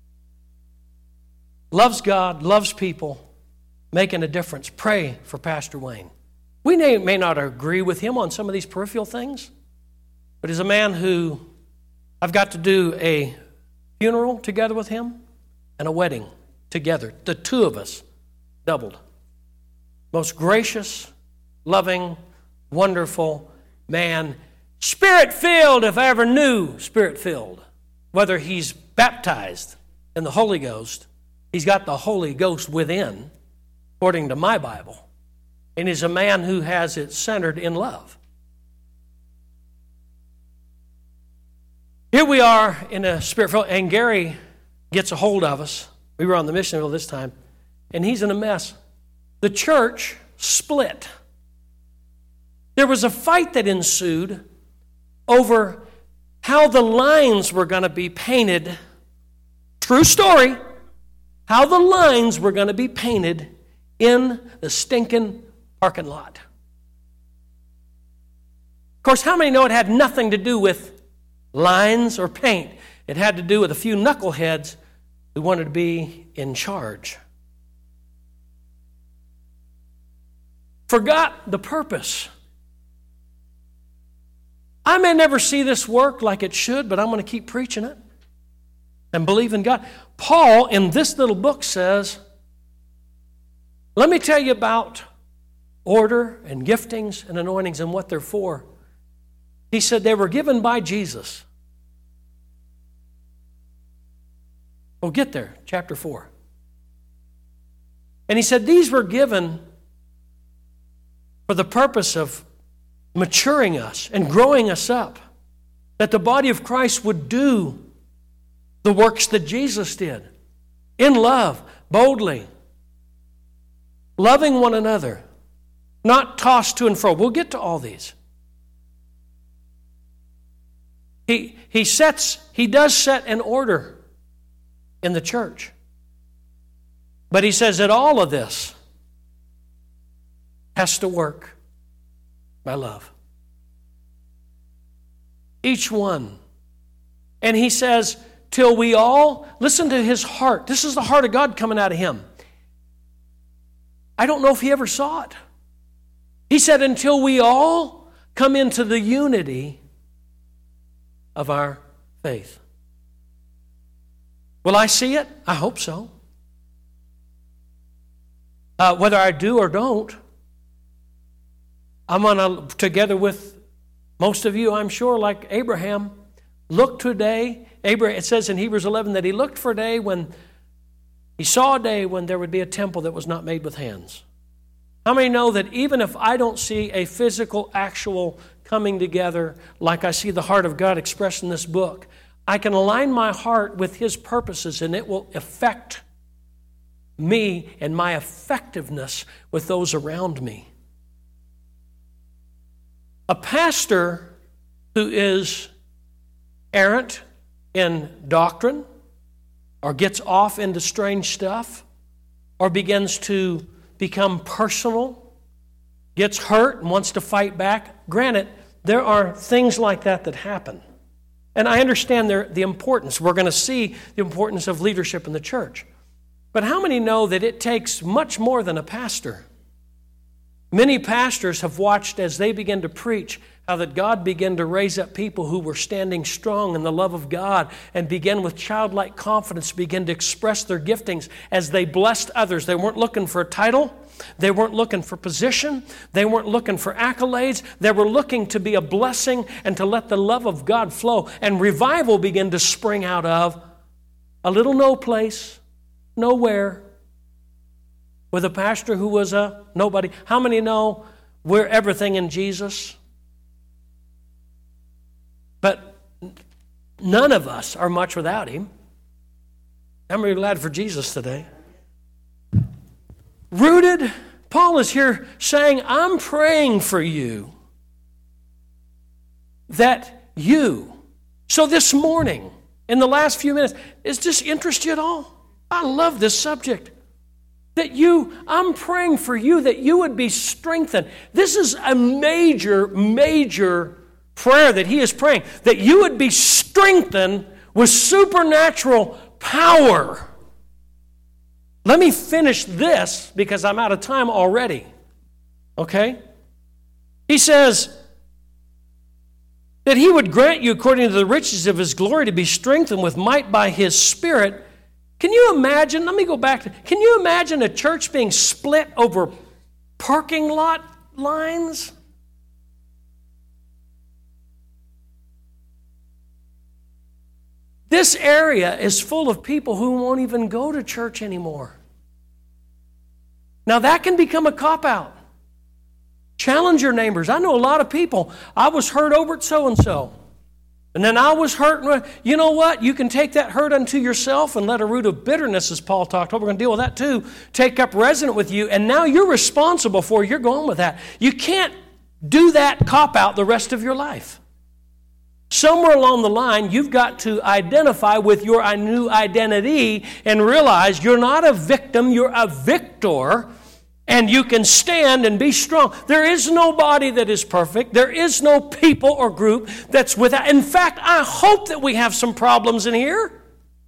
Loves God, loves people, making a difference. Pray for Pastor Wayne. We may, may not agree with him on some of these peripheral things, but he's a man who I've got to do a funeral together with him and a wedding together. The two of us doubled. Most gracious, loving, wonderful man. Spirit-filled, if I ever knew Spirit-filled. whether he's baptized in the Holy Ghost, he's got the Holy Ghost within, according to my Bible. And he's a man who has it centered in love. Here we are in a spirit, and Gary gets a hold of us. We were on the mission field this time, and he's in a mess. The church split. There was a fight that ensued over how the lines were going to be painted. True story. How the lines were going to be painted in the stinking parking lot. Of course, how many know it had nothing to do with lines or paint? It had to do with a few knuckleheads who wanted to be in charge. Forgot the purpose. I may never see this work like it should, but I'm going to keep preaching it and believe in God. Paul, in this little book, says, let me tell you about order and giftings and anointings and what they're for. He said they were given by Jesus. Well, get there, chapter four. And he said these were given for the purpose of maturing us and growing us up, that the body of Christ would do the works that Jesus did in love, boldly, loving one another, not tossed to and fro. We'll get to all these. He, he sets, he does set an order in the church. But he says that all of this has to work by love. Each one. And he says, till we all, listen to his heart. This is the heart of God coming out of him. I don't know if he ever saw it. He said, until we all come into the unity of our faith. Will I see it? I hope so. Uh, whether I do or don't, I'm going to, together with most of you, I'm sure, like Abraham, look to a day. Abraham, it says in Hebrews eleven that he looked for a day when he saw a day when there would be a temple that was not made with hands. How many know that even if I don't see a physical, actual coming together like I see the heart of God expressed in this book, I can align my heart with his purposes and it will affect me and my effectiveness with those around me. A pastor who is errant in doctrine or gets off into strange stuff or begins to become personal, gets hurt and wants to fight back. Granted, there are things like that that happen. And I understand their, the importance. We're going to see the importance of leadership in the church. But how many know that it takes much more than a pastor? Many pastors have watched as they begin to preach how that God began to raise up people who were standing strong in the love of God and began with childlike confidence, begin to express their giftings as they blessed others. They weren't looking for a title. They weren't looking for position. They weren't looking for accolades. They were looking to be a blessing and to let the love of God flow. And revival began to spring out of a little no place, nowhere, with a pastor who was a nobody. How many know we're everything in Jesus? But none of us are much without him. I'm really glad for Jesus today. Rooted, Paul is here saying, I'm praying for you that you, so this morning, in the last few minutes, does this interest you at all? I love this subject. That you, I'm praying for you that you would be strengthened. This is a major, major prayer that he is praying. That you would be strengthened with supernatural power. Let me finish this because I'm out of time already. Okay? He says that he would grant you according to the riches of his glory to be strengthened with might by his Spirit. Can you imagine, let me go back to, can you imagine a church being split over parking lot lines? This area is full of people who won't even go to church anymore. Now that can become a cop-out. Challenge your neighbors. I know a lot of people. I was hurt over at so-and-so. And then I was hurt. You know what? You can take that hurt unto yourself and let a root of bitterness, as Paul talked about, we're going to deal with that too, take up resident with you. And now you're responsible for it. You're going with that. You can't do that cop-out the rest of your life. Somewhere along the line, you've got to identify with your new identity and realize you're not a victim, you're a victor. And you can stand and be strong. There is nobody that is perfect. There is no people or group that's without. In fact, I hope that we have some problems in here.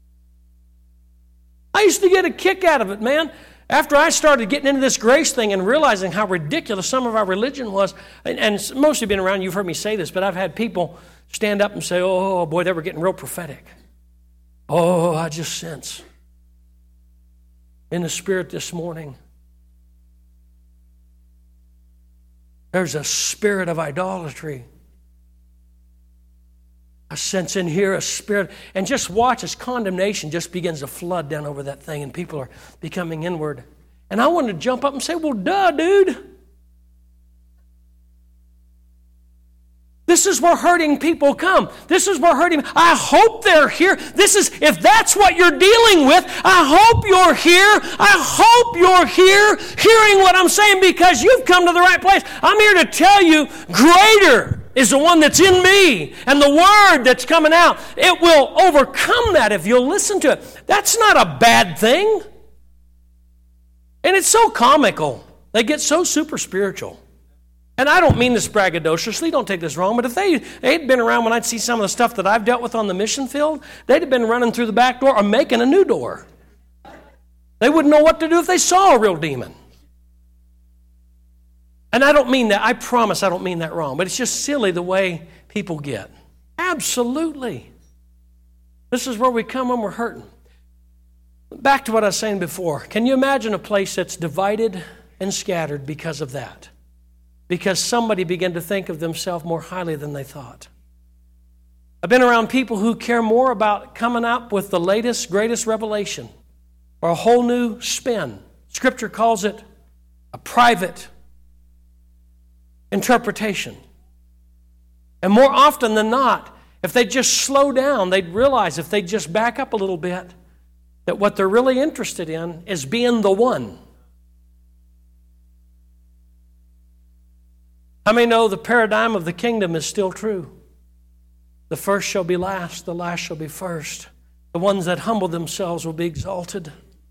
I used to get a kick out of it, man. After I started getting into this grace thing and realizing how ridiculous some of our religion was, and, and most of you been around, you've heard me say this, but I've had people stand up and say, oh, boy, they were getting real prophetic. Oh, I just sense in the Spirit this morning, there's a spirit of idolatry. I sense in here a spirit. And just watch as condemnation just begins to flood down over that thing and people are becoming inward. And I wanted to jump up and say, well, duh, dude. This is where hurting people come. This is where hurting. I hope they're here. This is, if that's what you're dealing with, I hope you're here. I hope you're here hearing what I'm saying because you've come to the right place. I'm here to tell you, greater is the one that's in me and the word that's coming out. It will overcome that if you'll listen to it. That's not a bad thing. And it's so comical. They get so super spiritual. And I don't mean this braggadociously, don't take this wrong, but if they, they'd been around when I'd see some of the stuff that I've dealt with on the mission field, they'd have been running through the back door or making a new door. They wouldn't know what to do if they saw a real demon. And I don't mean that, I promise I don't mean that wrong, but it's just silly the way people get. Absolutely. This is where we come when we're hurting. Back to what I was saying before. Can you imagine a place that's divided and scattered because of that? Because somebody began to think of themselves more highly than they thought. I've been around people who care more about coming up with the latest, greatest revelation or a whole new spin. Scripture calls it a private interpretation. And more often than not, if they just slow down, they'd realize if they just back up a little bit, that what they're really interested in is being the one. How many know the paradigm of the kingdom is still true? The first shall be last, the last shall be first. The ones that humble themselves will be exalted.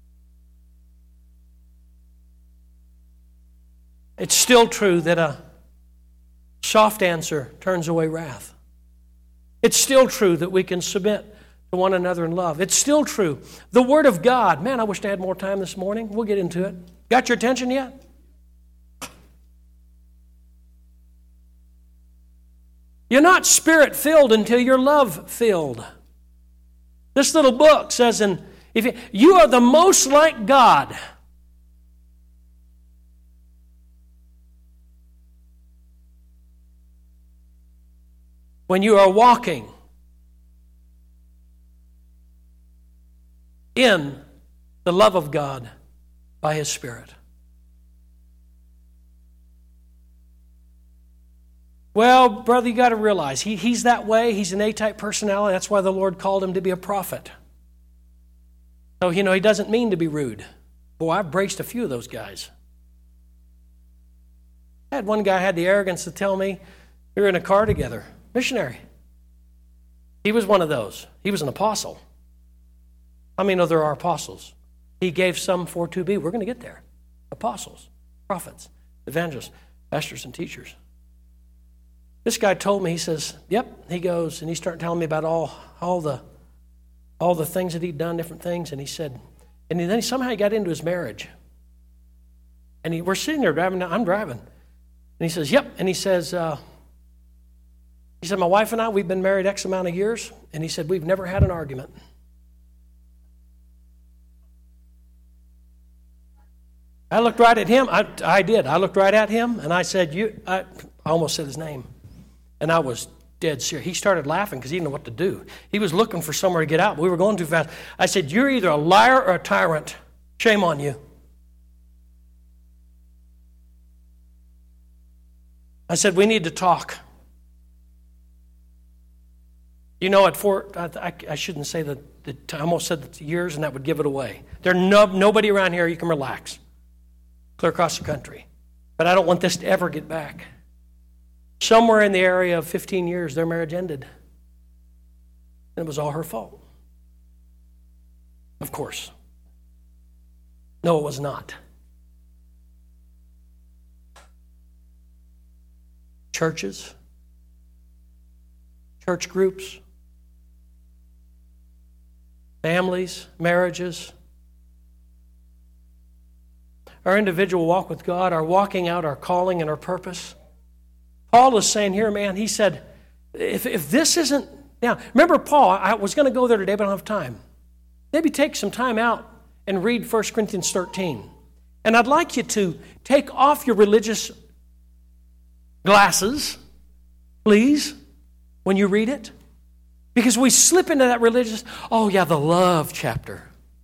It's still true that a soft answer turns away wrath. It's still true that we can submit to one another in love. It's still true. The Word of God. Man, I wish I had more time this morning. We'll get into it. Got your attention yet? You're not Spirit-filled until you're love-filled. This little book says, in, if you, you are the most like God when you are walking in the love of God by His Spirit. Well, brother, you got to realize, he, he's that way. He's an A-type personality. That's why the Lord called him to be a prophet. So, you know, he doesn't mean to be rude. Boy, I've braced a few of those guys. I had one guy had the arrogance to tell me, we were in a car together, missionary. He was one of those. He was an apostle. How many know there are apostles? He gave some for to be. We're going to get there. Apostles, prophets, evangelists, pastors, and teachers. This guy told me, he says, yep, he goes, and he started telling me about all, all the all the things that he'd done, different things, and he said, and then he, somehow he got into his marriage. And he, we're sitting there driving, I'm driving, and he says, yep, and he says, uh, he said, my wife and I, we've been married X amount of years, and he said, we've never had an argument. I looked right at him, I, I did, I looked right at him, and I said, you, I, I almost said his name. And I was dead serious. He started laughing because he didn't know what to do. He was looking for somewhere to get out. We were going too fast. I said, you're either a liar or a tyrant. Shame on you. I said, we need to talk. You know, at four, I, I, I shouldn't say that, the, I almost said the years, and that would give it away. There's no, nobody around here you can relax. Clear across the country. But I don't want this to ever get back. Somewhere in the area of fifteen years, their marriage ended. And it was all her fault. Of course. No, it was not. Churches, church groups, families, marriages, our individual walk with God, our walking out our calling and our purpose. Paul is saying here, man, he said, if, if this isn't, now, remember Paul, I was going to go there today, but I don't have time. Maybe take some time out and read First Corinthians thirteen. And I'd like you to take off your religious glasses, please, when you read it. Because we slip into that religious, oh yeah, the love chapter.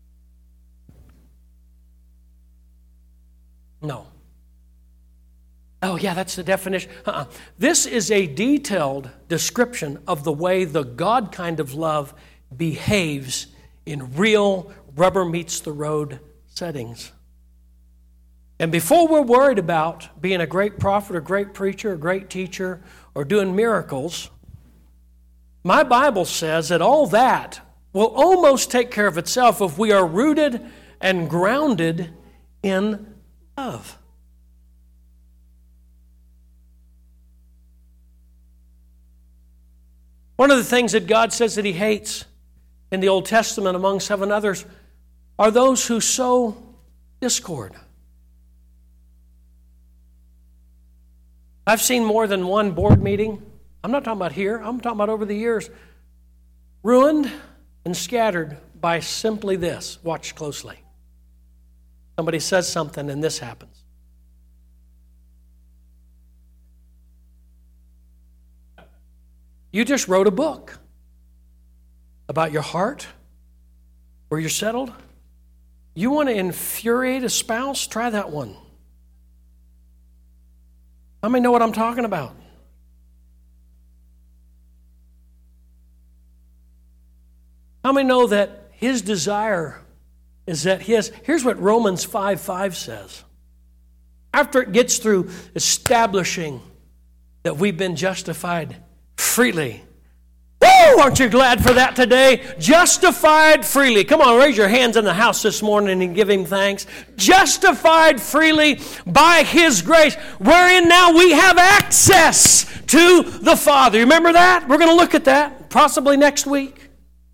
No. Oh yeah, that's the definition. Uh-uh. This is a detailed description of the way the God kind of love behaves in real rubber meets the road settings. And before we're worried about being a great prophet or great preacher or great teacher or doing miracles, my Bible says that all that will almost take care of itself if we are rooted and grounded in love. One of the things that God says that He hates in the Old Testament, among seven others, are those who sow discord. I've seen more than one board meeting. I'm not talking about here. I'm talking about over the years. Ruined and scattered by simply this. Watch closely. Somebody says something and this happens. You just wrote a book about your heart, where you're settled. You want to infuriate a spouse? Try that one. How many know what I'm talking about? How many know that his desire is that his, here's what Romans five five says. After it gets through establishing that we've been justified freely. Woo! Aren't you glad for that today? Justified freely. Come on, raise your hands in the house this morning and give Him thanks. Justified freely by His grace, wherein now we have access to the Father. You remember that? We're going to look at that possibly next week.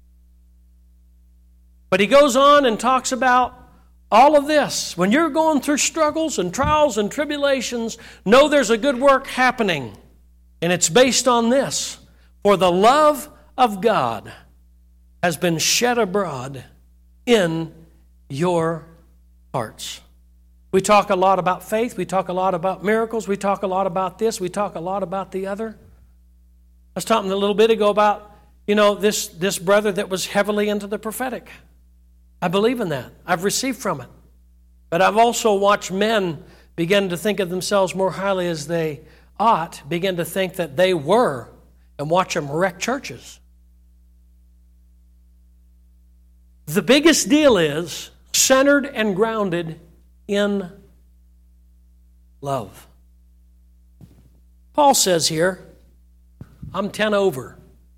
But he goes on and talks about all of this. When you're going through struggles and trials and tribulations, know there's a good work happening. And it's based on this. For the love of God has been shed abroad in your hearts. We talk a lot about faith. We talk a lot about miracles. We talk a lot about this. We talk a lot about the other. I was talking a little bit ago about, you know, this, this brother that was heavily into the prophetic. I believe in that. I've received from it. But I've also watched men begin to think of themselves more highly as they ought, begin to think that they were, and watch them wreck churches. The biggest deal is centered and grounded in love. Paul says here, I'm ten over.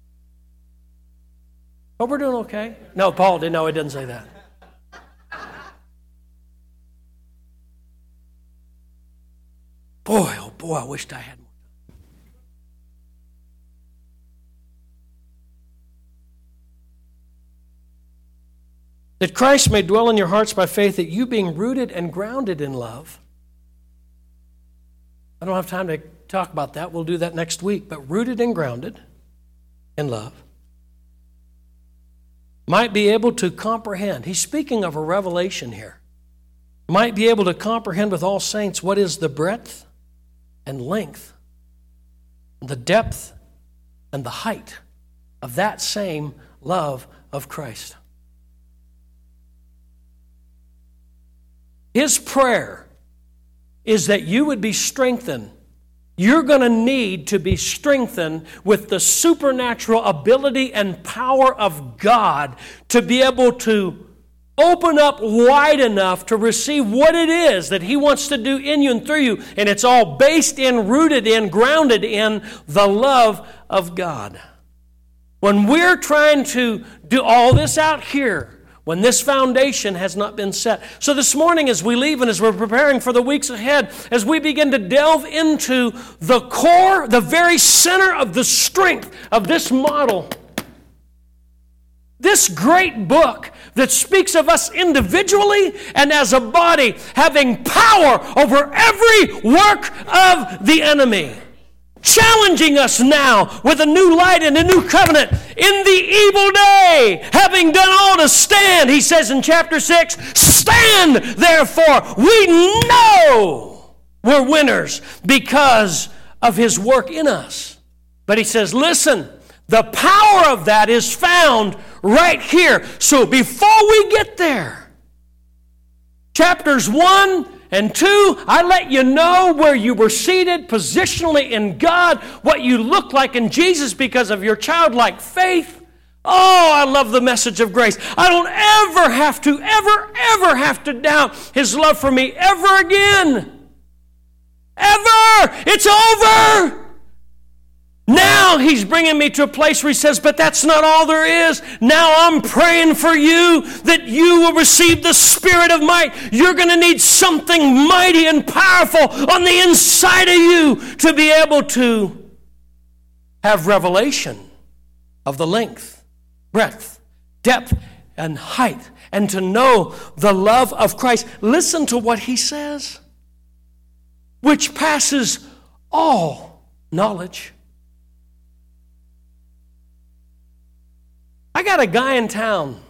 Oh, we're doing okay? No, Paul didn't. No, he didn't say that. Boy, oh boy, I wished I had more time. That Christ may dwell in your hearts by faith, that you being rooted and grounded in love. I don't have time to talk about that. We'll do that next week. But rooted and grounded in love. Might be able to comprehend. He's speaking of a revelation here. Might be able to comprehend with all saints what is the breadth and length, the depth and the height of that same love of Christ. His prayer is that you would be strengthened. You're going to need to be strengthened with the supernatural ability and power of God to be able to open up wide enough to receive what it is that He wants to do in you and through you. And it's all based in, rooted in, grounded in the love of God. When we're trying to do all this out here, when this foundation has not been set. So this morning as we leave and as we're preparing for the weeks ahead, as we begin to delve into the core, the very center of the strength of this model, this great book that speaks of us individually and as a body having power over every work of the enemy. Challenging us now with a new light and a new covenant in the evil day, having done all to stand. He says in chapter six, stand therefore. We know we're winners because of His work in us. But he says, listen, the power of that is found right here. So before we get there, chapters one and two, I let you know where you were seated positionally in God, what you look like in Jesus because of your childlike faith. Oh, I love the message of grace. I don't ever have to, ever, ever have to doubt His love for me ever again. Ever! It's over! Now He's bringing me to a place where He says, but that's not all there is. Now I'm praying for you that you will receive the Spirit of might. You're going to need something mighty and powerful on the inside of you to be able to have revelation of the length, breadth, depth, and height, and to know the love of Christ. Listen to what He says, which passes all knowledge. I got a guy in town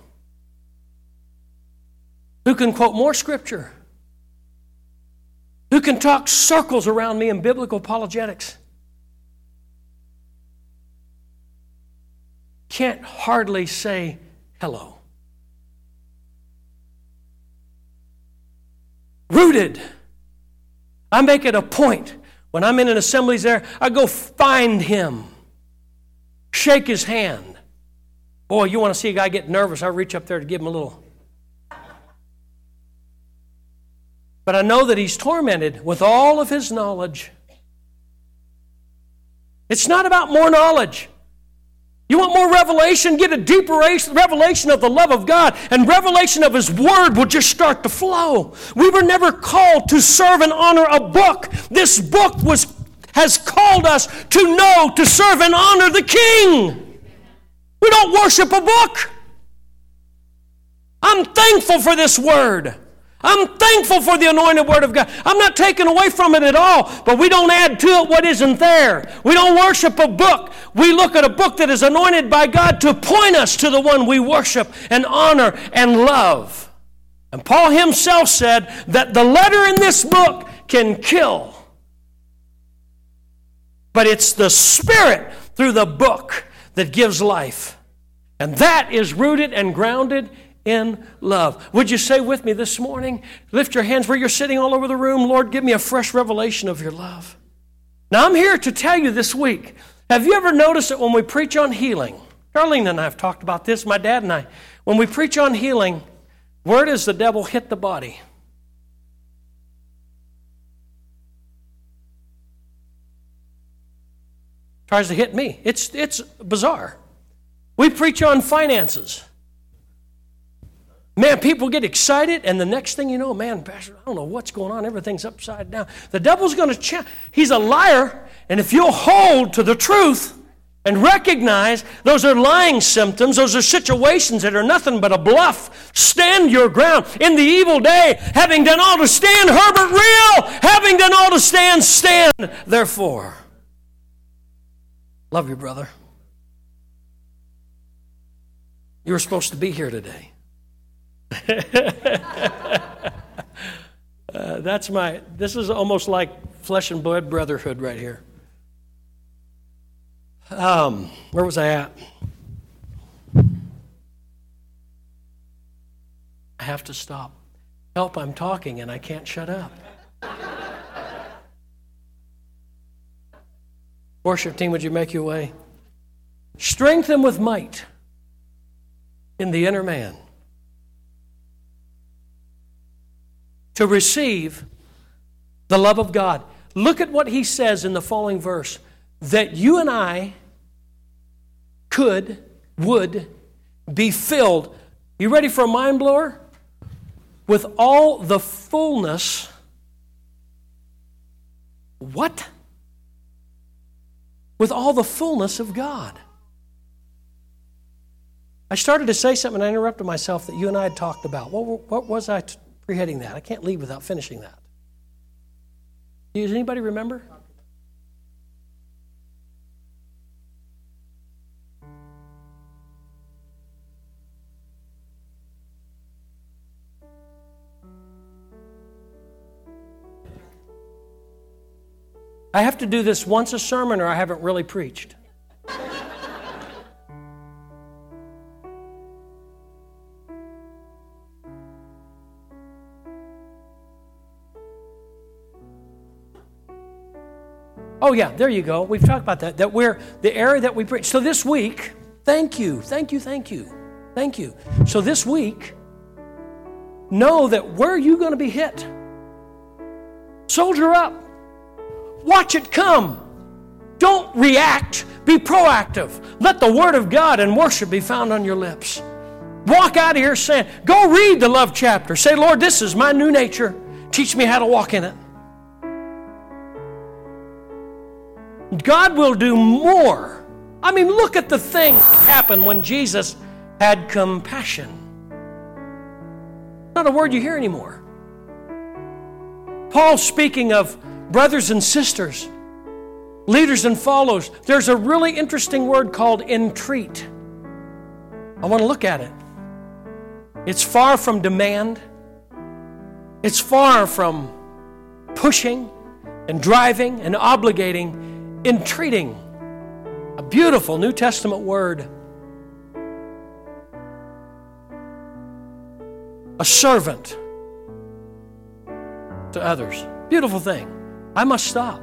who can quote more scripture, who can talk circles around me in biblical apologetics. Can't hardly say hello. Rooted. I make it a point when I'm in an assemblies there, I go find him, shake his hand. Boy, you want to see a guy get nervous, I reach up there to give him a little. But I know that he's tormented with all of his knowledge. It's not about more knowledge. You want more revelation? Get a deeper revelation of the love of God, and revelation of His Word will just start to flow. We were never called to serve and honor a book. This book was has called us to know, to serve and honor the King. We don't worship a book. I'm thankful for this Word. I'm thankful for the anointed Word of God. I'm not taking away from it at all, but we don't add to it what isn't there. We don't worship a book. We look at a book that is anointed by God to point us to the one we worship and honor and love. And Paul himself said that the letter in this book can kill, but it's the Spirit through the book that gives life. And that is rooted and grounded in love. Would you say with me this morning, lift your hands where you're sitting all over the room, Lord, give me a fresh revelation of your love. Now I'm here to tell you this week, have you ever noticed that when we preach on healing, Darlene and I have talked about this, my dad and I, when we preach on healing, where does the devil hit the body? Tries to hit me. It's it's bizarre. We preach on finances. Man, people get excited, and the next thing you know, man, Pastor, I don't know what's going on. Everything's upside down. The devil's going to ch- he's a liar, and if you'll hold to the truth and recognize those are lying symptoms, those are situations that are nothing but a bluff, stand your ground. In the evil day, having done all to stand, Herbert Real, having done all to stand, stand, therefore. Love you, brother. You were supposed to be here today. uh, that's my, this is almost like flesh and blood brotherhood right here. Um, where was I at? I have to stop. Help, I'm talking and I can't shut up. Worship team, would you make your way? Strengthen with might in the inner man to receive the love of God. Look at what he says in the following verse. That you and I could, would be filled. You ready for a mind blower? With all the fullness. What? With all the fullness of God. I started to say something and I interrupted myself that you and I had talked about. What, what was I pre-heading that? I can't leave without finishing that. Does anybody remember? I have to do this once a sermon or I haven't really preached. Oh yeah, there you go. We've talked about that. That we're the area that we preach. So this week, thank you, thank you, thank you, thank you. So this week, know that where are you going to be hit? Soldier up. Watch it come. Don't react. Be proactive. Let the Word of God and worship be found on your lips. Walk out of here saying, go read the love chapter. Say, Lord, this is my new nature. Teach me how to walk in it. God will do more. I mean, look at the things that happened when Jesus had compassion. Not a word you hear anymore. Paul speaking of brothers and sisters, leaders and followers, there's a really interesting word called entreat. I want to look at it. It's far from demand. It's far from pushing and driving and obligating, entreating. A beautiful New Testament word. A servant to others. Beautiful thing. I must stop.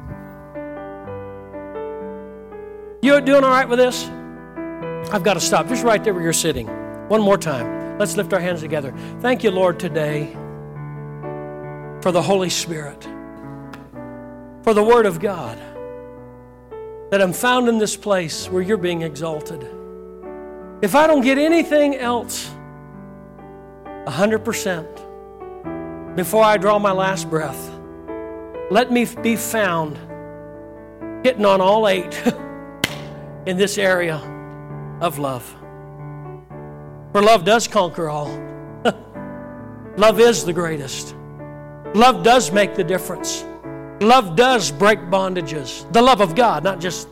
You doing all right with this? I've got to stop. Just right there where you're sitting. One more time. Let's lift our hands together. Thank you, Lord, today for the Holy Spirit, for the Word of God, that I'm found in this place where you're being exalted. If I don't get anything else, one hundred percent, before I draw my last breath, let me be found hitting on all eight in this area of love. For love does conquer all. Love is the greatest. Love does make the difference. Love does break bondages. The love of God, not just...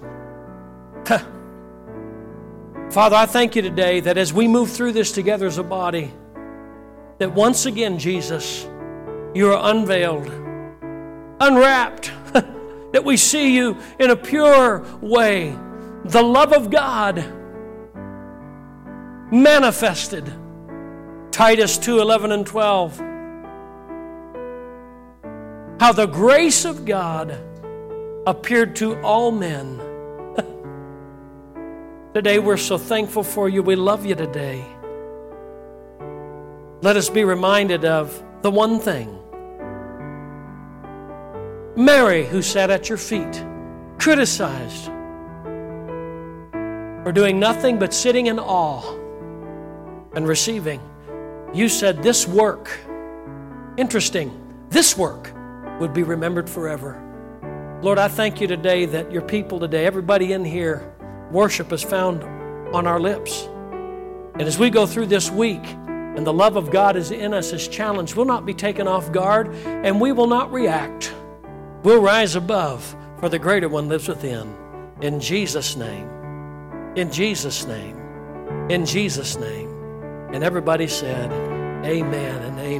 Father, I thank you today that as we move through this together as a body, that once again, Jesus, you are unveiled, unwrapped, that we see you in a pure way. The love of God manifested. Titus two, eleven and twelve. How the grace of God appeared to all men. Today we're so thankful for you. We love you today. Let us be reminded of the one thing. Mary, who sat at your feet, criticized for doing nothing but sitting in awe and receiving. You said this work, interesting, this work would be remembered forever. Lord, I thank you today that your people today, everybody in here, worship is found on our lips. And as we go through this week and the love of God is in us as challenged, we'll not be taken off guard and we will not react. We'll rise above, for the greater one lives within. In Jesus' name. In Jesus' name. In Jesus' name. And everybody said, amen and amen.